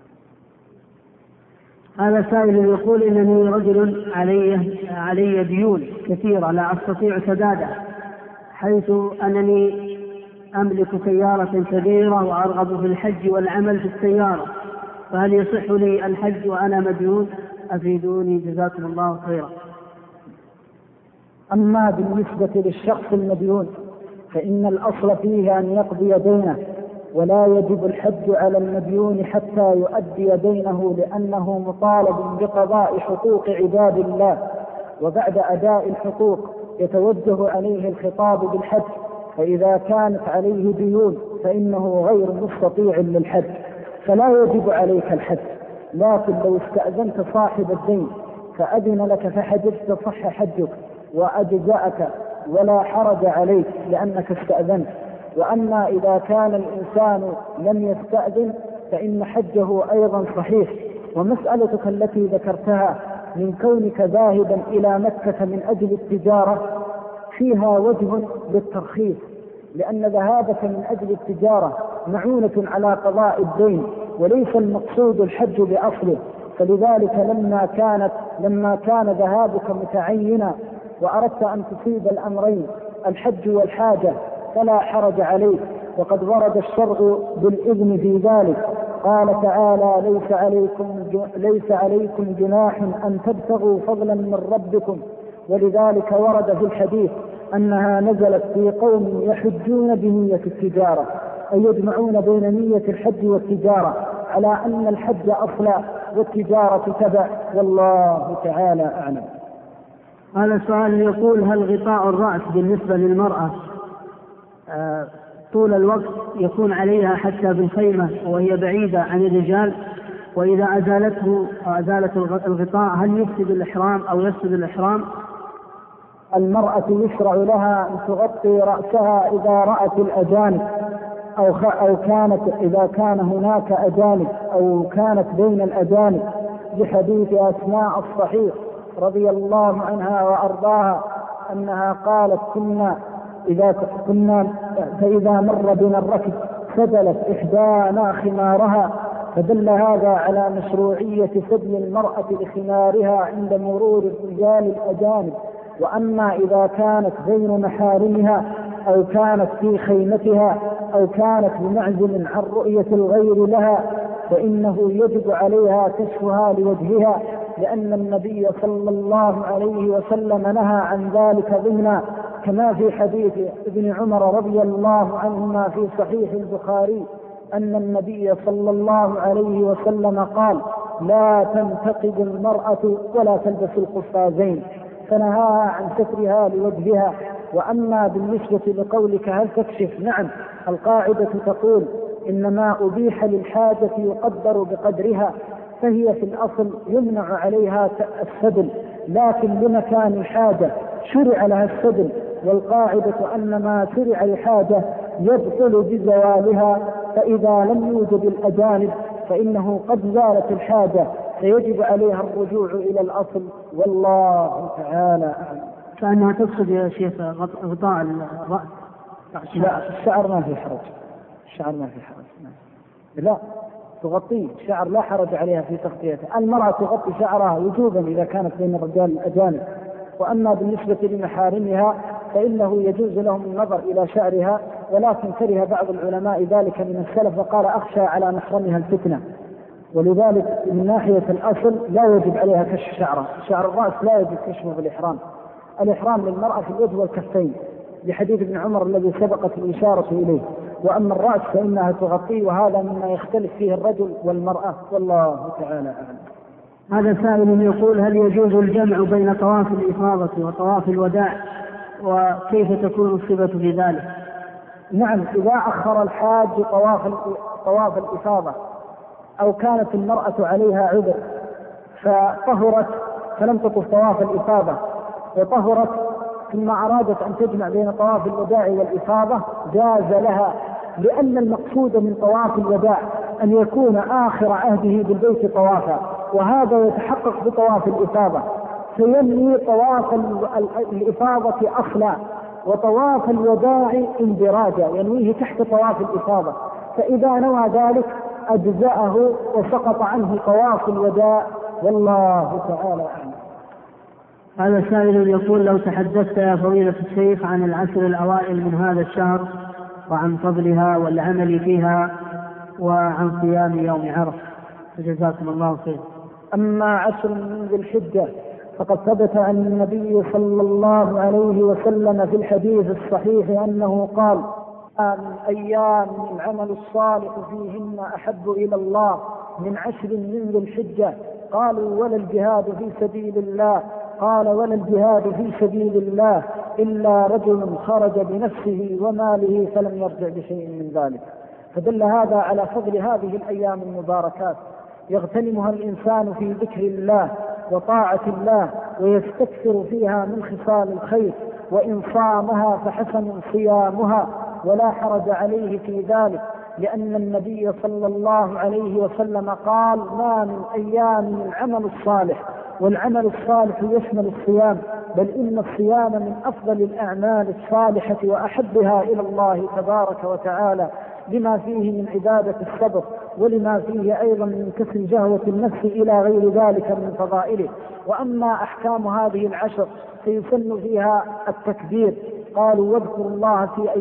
هذا سائل يقول: إنني رجل علي ديون كثيرة لا أستطيع سدادها، حيث أنني أملك سيارة كبيرة وأرغب في الحج والعمل في السيارة، فهل يصح لي الحج وأنا مديون؟ أفيدوني جزاكم الله خيرا. أما بالنسبة للشخص المديون فإن الأصل فيه أن يقضي دينه، ولا يجب الحج على المديون حتى يؤدي دينه، لأنه مطالب بقضاء حقوق عباد الله، وبعد أداء الحقوق يتوجه عليه الخطاب بالحج. فإذا كانت عليه ديون فإنه غير مستطيع للحج، فلا يجب عليك الحج. لكن لو استأذنت صاحب الدين فأذن لك فحججت صح حجك وأجزأك ولا حرج عليك لأنك استأذنت. وأما إذا كان الإنسان لم يستأذن فإن حجه أيضا صحيح. ومسألتك التي ذكرتها من كونك ذاهبا إلى مكة من أجل التجارة فيها وجه للترخيص، لأن ذهابك من أجل التجارة معونة على قضاء الدين، وليس المقصود الحج بأصله. فلذلك لما كان ذهابك متعينا وأردت أن تصيب الأمرين الحج والحاجة فلا حرج عليك، وقد ورد الشرع بالإذن في ذلك. قال تعالى: ليس عليكم جناح أن تبتغوا فضلا من ربكم. ولذلك ورد في الحديث أنها نزلت في قوم يحجون بنية التجارة، أي يجمعون بين نية الحج والتجارة، على أن الحج أصلا والتجارة تبع، والله تعالى أعلم. هذا السؤال يقول: هل غطاء الرأس بالنسبة للمرأة طول الوقت يكون عليها حتى بالخيمة وهي بعيدة عن الرجال، وإذا أزالت الغطاء هل يفسد الإحرام أو يفسد الإحرام؟ المرأة يشرع لها أن تغطي رأسها إذا رأت الأجانب إذا كان هناك أجانب أو كانت بين الأجانب، بحديث أسماء الصحيح رضي الله عنها وأرضاها أنها قالت: فإذا مر بنا الركب سدلت إحدانا خمارها، فدل هذا على مشروعية سدل المرأة لخمارها عند مرور الرجال الأجانب. وأما إذا كانت بين محارمها أو كانت في خيمتها أو كانت بمعزل عن رؤية الغير لها فإنه يجب عليها كشفها لوجهها، لأن النبي صلى الله عليه وسلم نهى عن ذلك ضمنا، كما في حديث ابن عمر رضي الله عنهما في صحيح البخاري أن النبي صلى الله عليه وسلم قال: لا تنتقد المرأة ولا تلبس القفازين، فنهاها عن سترها لوجهها. وأما بالنسبة لقولك هل تكشف، نعم، القاعدة تقول: إنما أبيح للحاجة يقدر بقدرها، فهي في الأصل يمنع عليها السدل، لكن لمكان الحاجة شرع لها السدل. والقاعدة أن ما شرع لحاجة يبطل بزوالها، فإذا لم يوجد الأجانب فإنه قد زالت الحاجة فيجب عليها الرجوع إلى الأصل، والله تعالى أعلم. كأنها تقصد يا شيخ غطاء الرأس. لا، الشعر ما في حرج، الشعر ما في حرج، لا تغطيه الشعر، لا حرج عليها في تغطيته. المرأة تغطي شعرها وجوبا إذا كانت بين الرجال الأجانب، وأما بالنسبة لمحارمها فإنه يجوز لهم النظر إلى شعرها، ولكن كره بعض العلماء ذلك من السلف وقال أخشى على محرمها الفتنة، ولذلك من ناحية الأصل لا يجب عليها كشف شعرها. شعر الرأس لا يجب كشفه بالإحرام. الإحرام للمرأة في الوجه والكفين لحديث ابن عمر الذي سبقت الإشارة إليه، وأما الرأس فإنها تغطيه، وهذا مما يختلف فيه الرجل والمرأة، والله تعالى أعلم. هذا سائل يقول: هل يجوز الجمع بين طواف الإفاضة وطواف الوداع، وكيف تكون الصفة في ذلك؟ نعم، إذا أخر الحاج طواف الإفاضة أو كانت المرأة عليها عذر فطهرت فلم تطف طواف الإفاضة وطهرت ثم أرادت أن تجمع بين طواف الوداع والإفاضة جاز لها، لأن المقصود من طواف الوداع أن يكون آخر عهده بالبيت طوافا، وهذا يتحقق بطواف الإفاضة، فينوي طواف الإفاضة أصلا وطواف الوداع اندراجا، ينويه تحت طواف الإفاضة، فإذا نوى ذلك أجزأه وسقط عنه طواف الوداع، والله تعالى أعلم. هذا سائل يقول: لو تحدثت يا فضيلة الشيخ عن العشر الأوائل من هذا الشهر وعن فضلها والعمل فيها وعن صيام يوم عرفة، فجزاكم الله خير. أما عشر من ذي الحجة فقد ثبت عن النبي صلى الله عليه وسلم في الحديث الصحيح أنه قال: من أيام العمل الصالح فيهن أحب إلى الله من عشر من ذي الحجة. قالوا: ولا الجهاد في سبيل الله؟ قال: ولا الجهاد في سبيل الله إلا رجل خرج بنفسه وماله فلم يرجع بشيء من ذلك. فدل هذا على فضل هذه الأيام المباركات، يغتنمها الإنسان في ذكر الله وطاعة الله ويستكثر فيها من خصال الخير، وإن صامها فحسن صيامها ولا حرج عليه في ذلك، لأن النبي صلى الله عليه وسلم قال: ما من أيام العمل الصالح، والعمل الصالح يشمل الصيام، بل إن الصيام من أفضل الأعمال الصالحة وأحبها إلى الله تبارك وتعالى، لما فيه من عبادة الصبر، ولما فيه أيضا من كسر جهوة النفس إلى غير ذلك من فضائله. وأما أحكام هذه العشر فيسن فيها التكبير. قالوا: واذكروا الله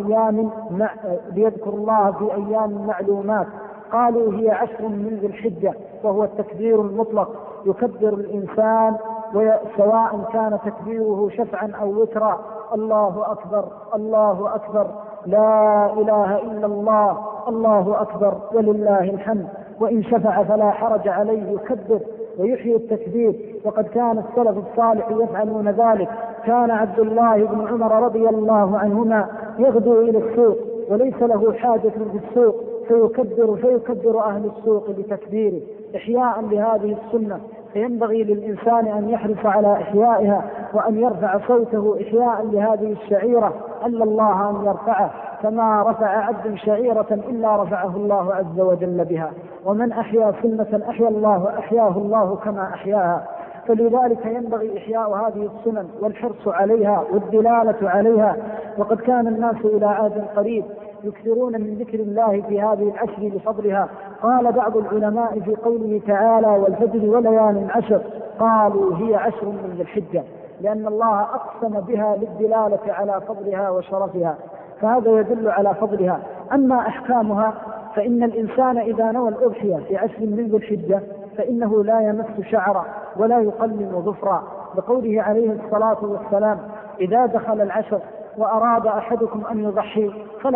في أيام معلومات. قالوا: هي 10 من ذي الحجة، وهو التكبير المطلق، يكبر الإنسان سواء كان تكبيره شفعا أو وترا: الله أكبر الله أكبر، لا إله إلا الله، الله أكبر ولله الحمد. وإن شفع فلا حرج عليه، يكبر ويحيي التكبير، وقد كان السلف الصالح يفعلون ذلك. كان عبد الله بن عمر رضي الله عنهما يغدو إلى السوق وليس له حاجة في السوق، فيكبر أهل السوق بتكبيره إحياء لهذه السنة. فينبغي للإنسان أن يحرص على إحيائها، وأن يرفع صوته إحياء لهذه الشعيرة، ألا الله أن يرفعه، كما رفع عبد شعيرة إلا رفعه الله عز وجل بها. ومن أحيا سنة أحياه الله كما أحياها. فلذلك ينبغي إحياء هذه السنن والحرص عليها والدلالة عليها. وقد كان الناس إلى عهد قريب يكثرون من ذكر الله في هذه العشر لفضلها. قال بعض العلماء في قوله تعالى: والفجر وليال عشر، قالوا: هي 10 من ذي الحجة، لأن الله أقسم بها للدلالة على فضلها وشرفها، فهذا يدل على فضلها. أما أحكامها فإن الإنسان إذا نوى الأضحية في 10 من ذي الحجة فإنه لا يمس شعرا ولا يقلم ظفرا، لقوله عليه الصلاة والسلام: إذا دخل العشر وأراد أحدكم أن يضحي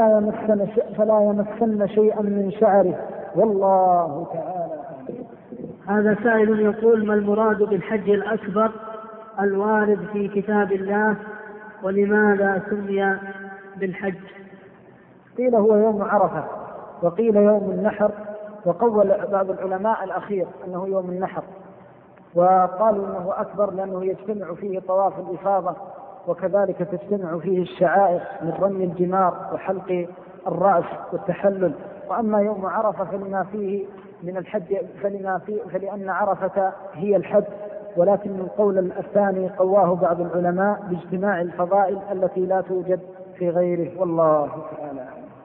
فلا يمسن شيئا من شعره، والله تعالى. هذا سائل يقول: ما المراد بالحج الأكبر الوارد في كتاب الله، ولماذا سمي بالحج؟ قيل هو يوم عرفة، وقيل يوم النحر، وقول بعض العلماء الأخير أنه يوم النحر، وقالوا أنه أكبر لأنه يجتمع فيه طواف الإفاضة، وكذلك تجتمع فيه الشعائر من رمي الجمار وحلق الرأس والتحلل. وأما يوم عرفة فلما فيه من الحج فلأن عرفة هي الحج، ولكن القول الثاني قواه بعض العلماء باجتماع الفضائل التي لا توجد في غيره، والله تعالى.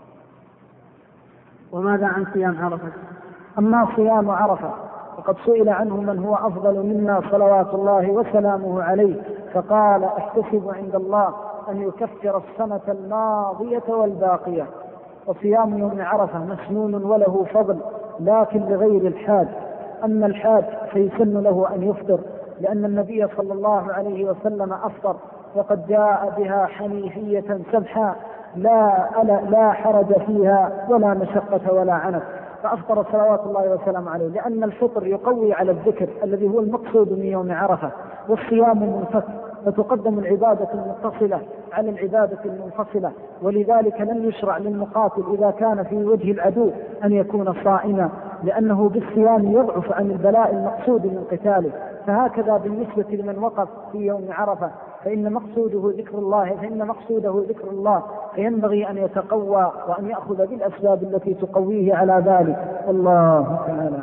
وماذا عن صيام عرفة؟ أما صيام عرفة وقد سئل عنه من هو أفضل منا صلوات الله وسلامه عليه، فقال: احتسب عند الله أن يكفر السنة الماضية والباقية. وصيام يوم عرفة مسنون وله فضل، لكن لغير الحاج. أما الحاج فيسن له أن يفطر، لأن النبي صلى الله عليه وسلم أفطر وقد جاء بها حنيفية سمحا لا حرج فيها ولا مشقة ولا عنف، فأفطر صلوات الله وسلامه عليه، لأن الفطر يقوي على الذكر الذي هو المقصود من يوم عرفة، والصيام منفك، فتقدم العبادة المتصلة على العبادة المنفصلة. ولذلك لم يشرع للمقاتل إذا كان في وجه العدو أن يكون صائما، لأنه بالصيام يضعف عن البلاء المقصود من قتاله. فهكذا بالنسبة لمن وقف في يوم عرفة فإن مقصوده ذكر الله، فينبغي أن يتقوى وأن يأخذ بالأسباب التي تقويه على ذلك، والله تعالى.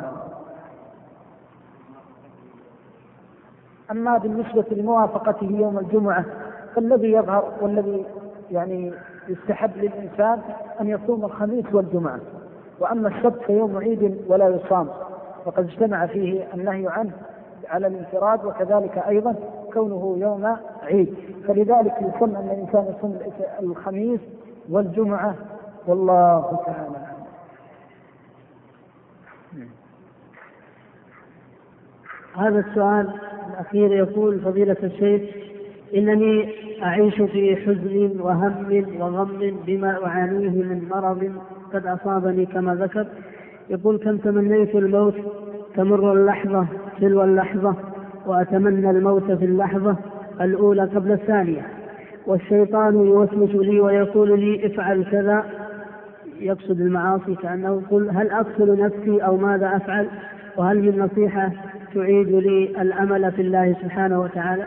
أما بالنسبة لموافقته يوم الجمعة فالذي يظهر والذي يستحب للإنسان أن يصوم الخميس والجمعة، وأما السبت فيوم عيد ولا يصام، وقد اجتمع فيه النهي عنه على الانفراد، وكذلك أيضا كونه يوم عيد، فلذلك يسمى أن الإنسان يصوم الخميس والجمعة، والله تعالى. هذا السؤال الأخير يقول: فضيلة الشيخ، إنني أعيش في حزن وهم وغم بما أعانيه من مرض قد أصابني كما ذكر. يقول: كم تمنيت الموت، تمر اللحظة تلو اللحظة، وأتمنى الموت في اللحظة الأولى قبل الثانية، والشيطان يوسوس لي ويقول لي افعل كذا، يقصد المعاصي، كأنه يقول: هل أقتل نفسي أو ماذا أفعل؟ وهل من نصيحة تعيد لي الأمل في الله سبحانه وتعالى؟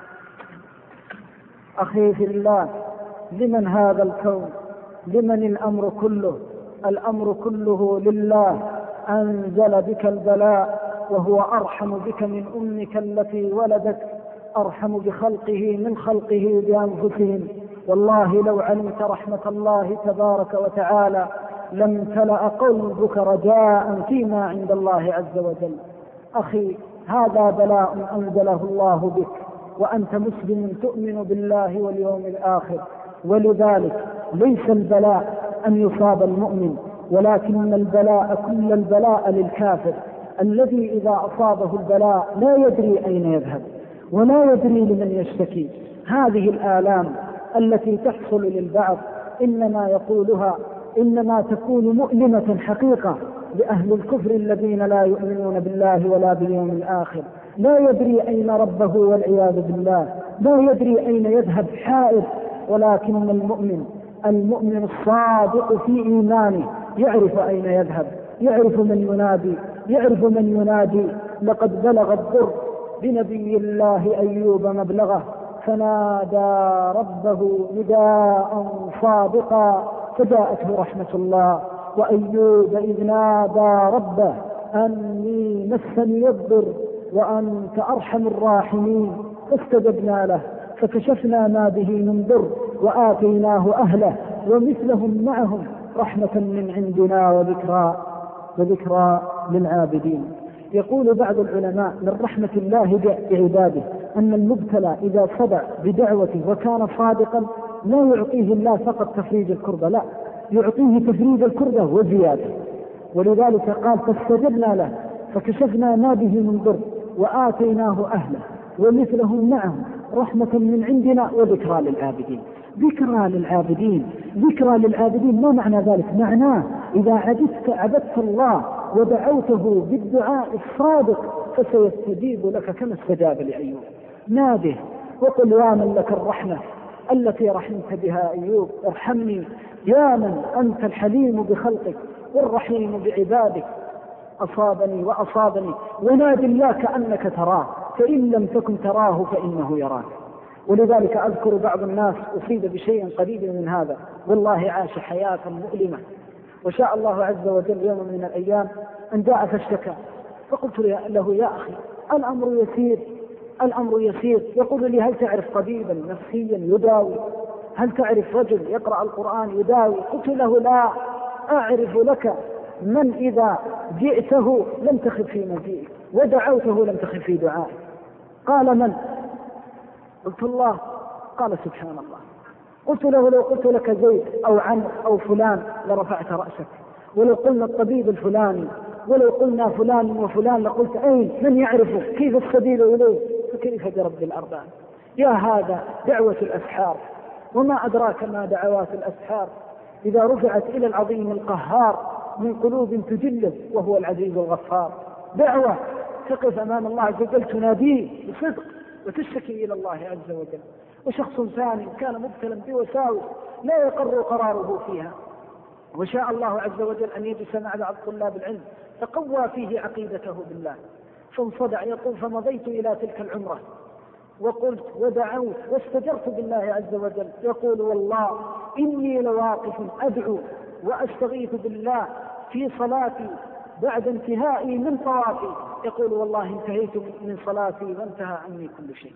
أخي في الله، لمن هذا الكون؟ لمن الأمر كله؟ الأمر كله لله. أنزل بك البلاء وهو أرحم بك من أمك التي ولدت، أرحم بخلقه من خلقه بأنفسهم. والله لو علمت رحمة الله تبارك وتعالى لم تلأ قلبك رجاء فيما عند الله عز وجل. أخي، هذا بلاء أنزله الله بك، وأنت مسلم تؤمن بالله واليوم الآخر، ولذلك ليس البلاء أن يصاب المؤمن، ولكن البلاء كل البلاء للكافر الذي إذا أصابه البلاء لا يدري أين يذهب ولا يدري لمن يشتكي. هذه الآلام التي تحصل للبعض إنما تكون مؤلمة حقيقة لأهل الكفر الذين لا يؤمنون بالله ولا باليوم الآخر، لا يدري أين ربه والعياذ بالله، لا يدري أين يذهب حائر. ولكن المؤمن الصادق في إيمانه يعرف أين يذهب، يعرف من ينادي. لقد بلغ الضر بنبي الله أيوب مبلغه، فنادى ربه نداء صادقا فجاءته رحمة الله. وأيوب إذ نادى ربه أني مسني الضر وأنت أرحم الراحمين، فاستجبنا له فكشفنا ما به من ضر وآتيناه أهله ومثلهم معهم رحمة من عندنا وذكرى للعابدين. يقول بعض العلماء: من رحمة الله بعباده أن المبتلى إذا صدع بدعوته وكان صادقا لا يعطيه الله فقط تفريج الكربة، لا، يعطيه تفريج الكربة وزيادة. ولذلك قال: فاستجبنا له فكشفنا ما به من ضر وآتيناه أهله ومثلهم معهم رحمة من عندنا وذكرى للعابدين. ذكرى للعابدين ما معنى ذلك؟ معناه إذا عبدت الله ودعوته بالدعاء الصادق فسيستجيب لك كما استجاب لأيوب. ناده وقل: يا من لك الرحمة التي رحمت بها أيوب ارحمني، يا من أنت الحليم بخلقك والرحيم بعبادك، أصابني. ونادي الله كأنك تراه، فإن لم تكن تراه فإنه يراك. ولذلك أذكر بعض الناس أصيب بشيء قريب من هذا، والله عاش حياة مؤلمة، وشاء الله عز وجل يوم من الأيام أن جاء فاشتكى، فقلت له يا أخي الأمر يسير. يقول لي هل تعرف طبيبا نفسيا يداوي؟ هل تعرف رجل يقرأ القرآن يداوي؟ قلت له لا أعرف لك من إذا جئته لم تخف في مجيئك ودعوته لم تخف في دعائك. قال من؟ قلت الله. قال سبحان الله. قلت له لو قلت لك زيد أو عمرو أو فلان لرفعت رأسك، ولو قلنا الطبيب الفلاني، ولو قلنا فلان وفلان لقلت أين من يعرفه كيف السبيل إليه، فكيف برب الأرباب؟ يا هذا دعوة الأسحار، وما أدراك ما دعوات الأسحار إذا رفعت إلى العظيم القهار من قلوب تجله وهو العزيز الغفار. دعوة تقف أمام الله عز وجل تناديه بصدق وتشتكي إلى الله عز وجل. وشخص ثاني كان مبتلا بوساوس لا يقر قراره فيها، وشاء الله عز وجل أن يجلس مع بعض طلاب العلم تقوى فيه عقيدته بالله فانصدع. يقول فمضيت إلى تلك العمرة وقلت ودعوت واستجرت بالله عز وجل. يقول والله إني لواقف أدعو وأستغيث بالله في صلاتي بعد انتهائي من طوافي. يقول والله انتهيت من صلاتي وانتهى عني كل شيء.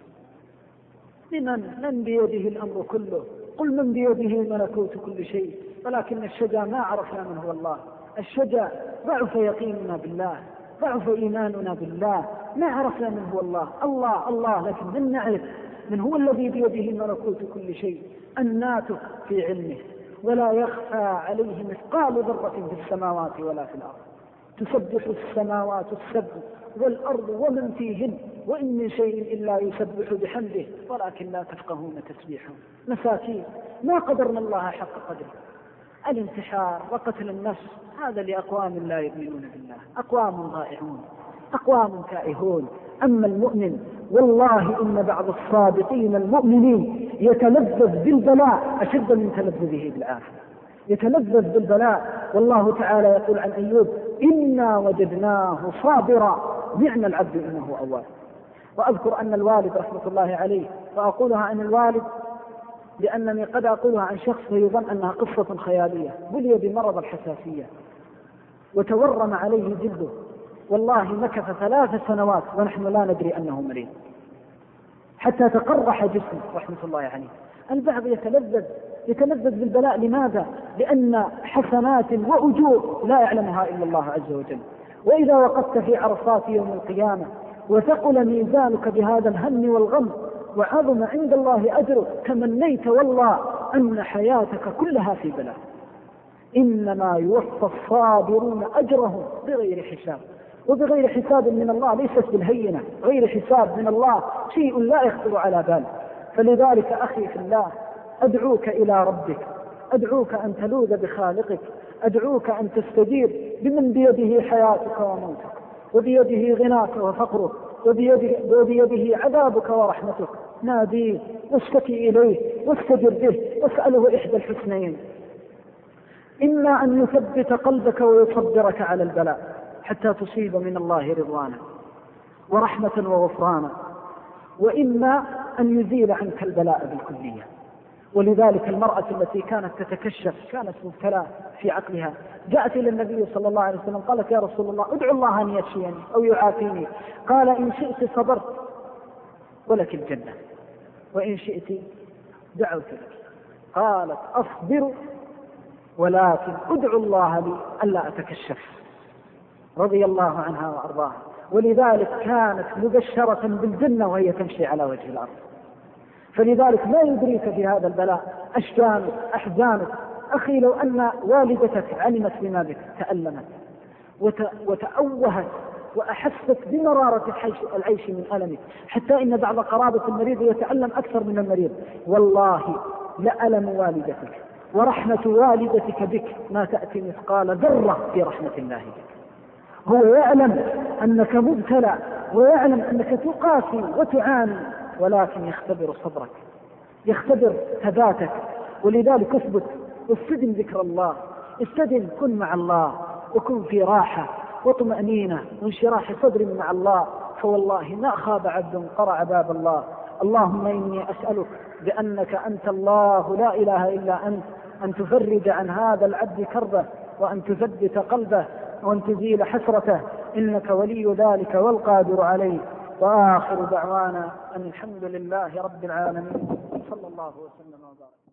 من بيده الأمر كله؟ قل من بيده ملكوت كل شيء. ولكن الشجا ما عرفنا من هو الله. الشجا ضعف يقيننا بالله، ضعف إيماننا بالله، ما عرفنا من هو الله. الله لكن من نعرف من هو الذي بيده ملكوت كل شيء. الناتف في علمه ولا يخفى عليه مثقال ذرة في السماوات ولا في الأرض. تسبح السماوات السبع والأرض ومن فيهن وإن من شيء إلا يسبح بحمده ولكن لا تفقهون تسبيحهم. مساكين ما قدرنا الله حق قدره. الانتحار وقتل النفس هذا لأقوام لا يؤمنون بالله، أقوام ضائعون، أقوام تائهون. أما المؤمن والله إن بعض الصادقين المؤمنين يتلذذ بالبلاء أشد من تلذذه بالآخرة، يتلذذ بالبلاء. والله تعالى يقول عن أيوب إنا وجدناه صابرا نعم العبد إنه أواب. وأذكر أن الوالد رحمة الله عليه، وأقولها عن الوالد لأنني قد أقولها عن شخص يظن أنها قصة خيالية، بلي بمرض الحساسية وتورم عليه جلده، والله مكث 3 سنوات ونحن لا ندري أنه مريض حتى تقرح جسمه رحمة الله عليه. البعض يتلذذ بالبلاء. لماذا؟ لأن حسنات وأجور لا يعلمها إلا الله عز وجل. وإذا وقفت في عرصات يوم القيامة وثقل ميزانك بهذا الهم والغم وعظم عند الله أجرك تمنيت والله أن حياتك كلها في بلاء. إنما يوفى الصابرون أجرهم بغير حساب. وبغير حساب من الله ليست بالهينة، غير حساب من الله شيء لا يخطر على بال. فلذلك أخي في الله أدعوك إلى ربك، أدعوك أن تلوذ بخالقك، أدعوك أن تستجير بمن بيده حياتك وموتك، وبيده غناك وفقرك، وبيده عذابك ورحمتك. ناديه واشتكي إليه واستجر به واسأله إحدى الحسنين: إما أن يثبت قلبك ويصبرك على البلاء حتى تصيب من الله رضوانا ورحمة وغفرانا، وإما أن يزيل عنك البلاء بالكلية. ولذلك المرأة التي كانت تتكشف كانت مبتلى في عقلها، جاءت إلى النبي صلى الله عليه وسلم قالت: يا رسول الله ادعو الله أن يشفيني أو يعافيني. قال: إن شئت صبرت ولك الجنة، وإن شئت دعوت لك. قالت: أصبر ولكن ادعو الله لي ألا أتكشف. رضي الله عنها وأرضاها. ولذلك كانت مبشرة بالجنة وهي تمشي على وجه الأرض. فلذلك لا يدريك في هذا البلاء أشجانك أحزانك. أخي لو أن والدتك علمت بما بك تألمت وتأوهت وأحست بمرارة العيش من ألمك، حتى إن بعض قرابة المريض يتألم أكثر من المريض. والله لألم والدتك ورحمة والدتك بك ما تأتي مثقال ذرة في رحمة الله بك. هو يعلم أنك مبتلى ويعلم أنك تقاسي وتعاني، ولكن يختبر صبرك، يختبر ثباتك. ولذلك اثبت واستدم ذكر الله، استدم، كن مع الله وكن في راحة وطمأنينة وانشراح صدر مع الله. فوالله ما خاب عبد قرع باب الله. اللهم إني أسألك بأنك أنت الله لا إله إلا أنت أن تفرج عن هذا العبد كربه وأن تثبت قلبه وأن تزيل حسرته، إنك ولي ذلك والقادر عليه. وآخر دعوانا أن الحمد لله رب العالمين، صلى الله وسلم وبارك.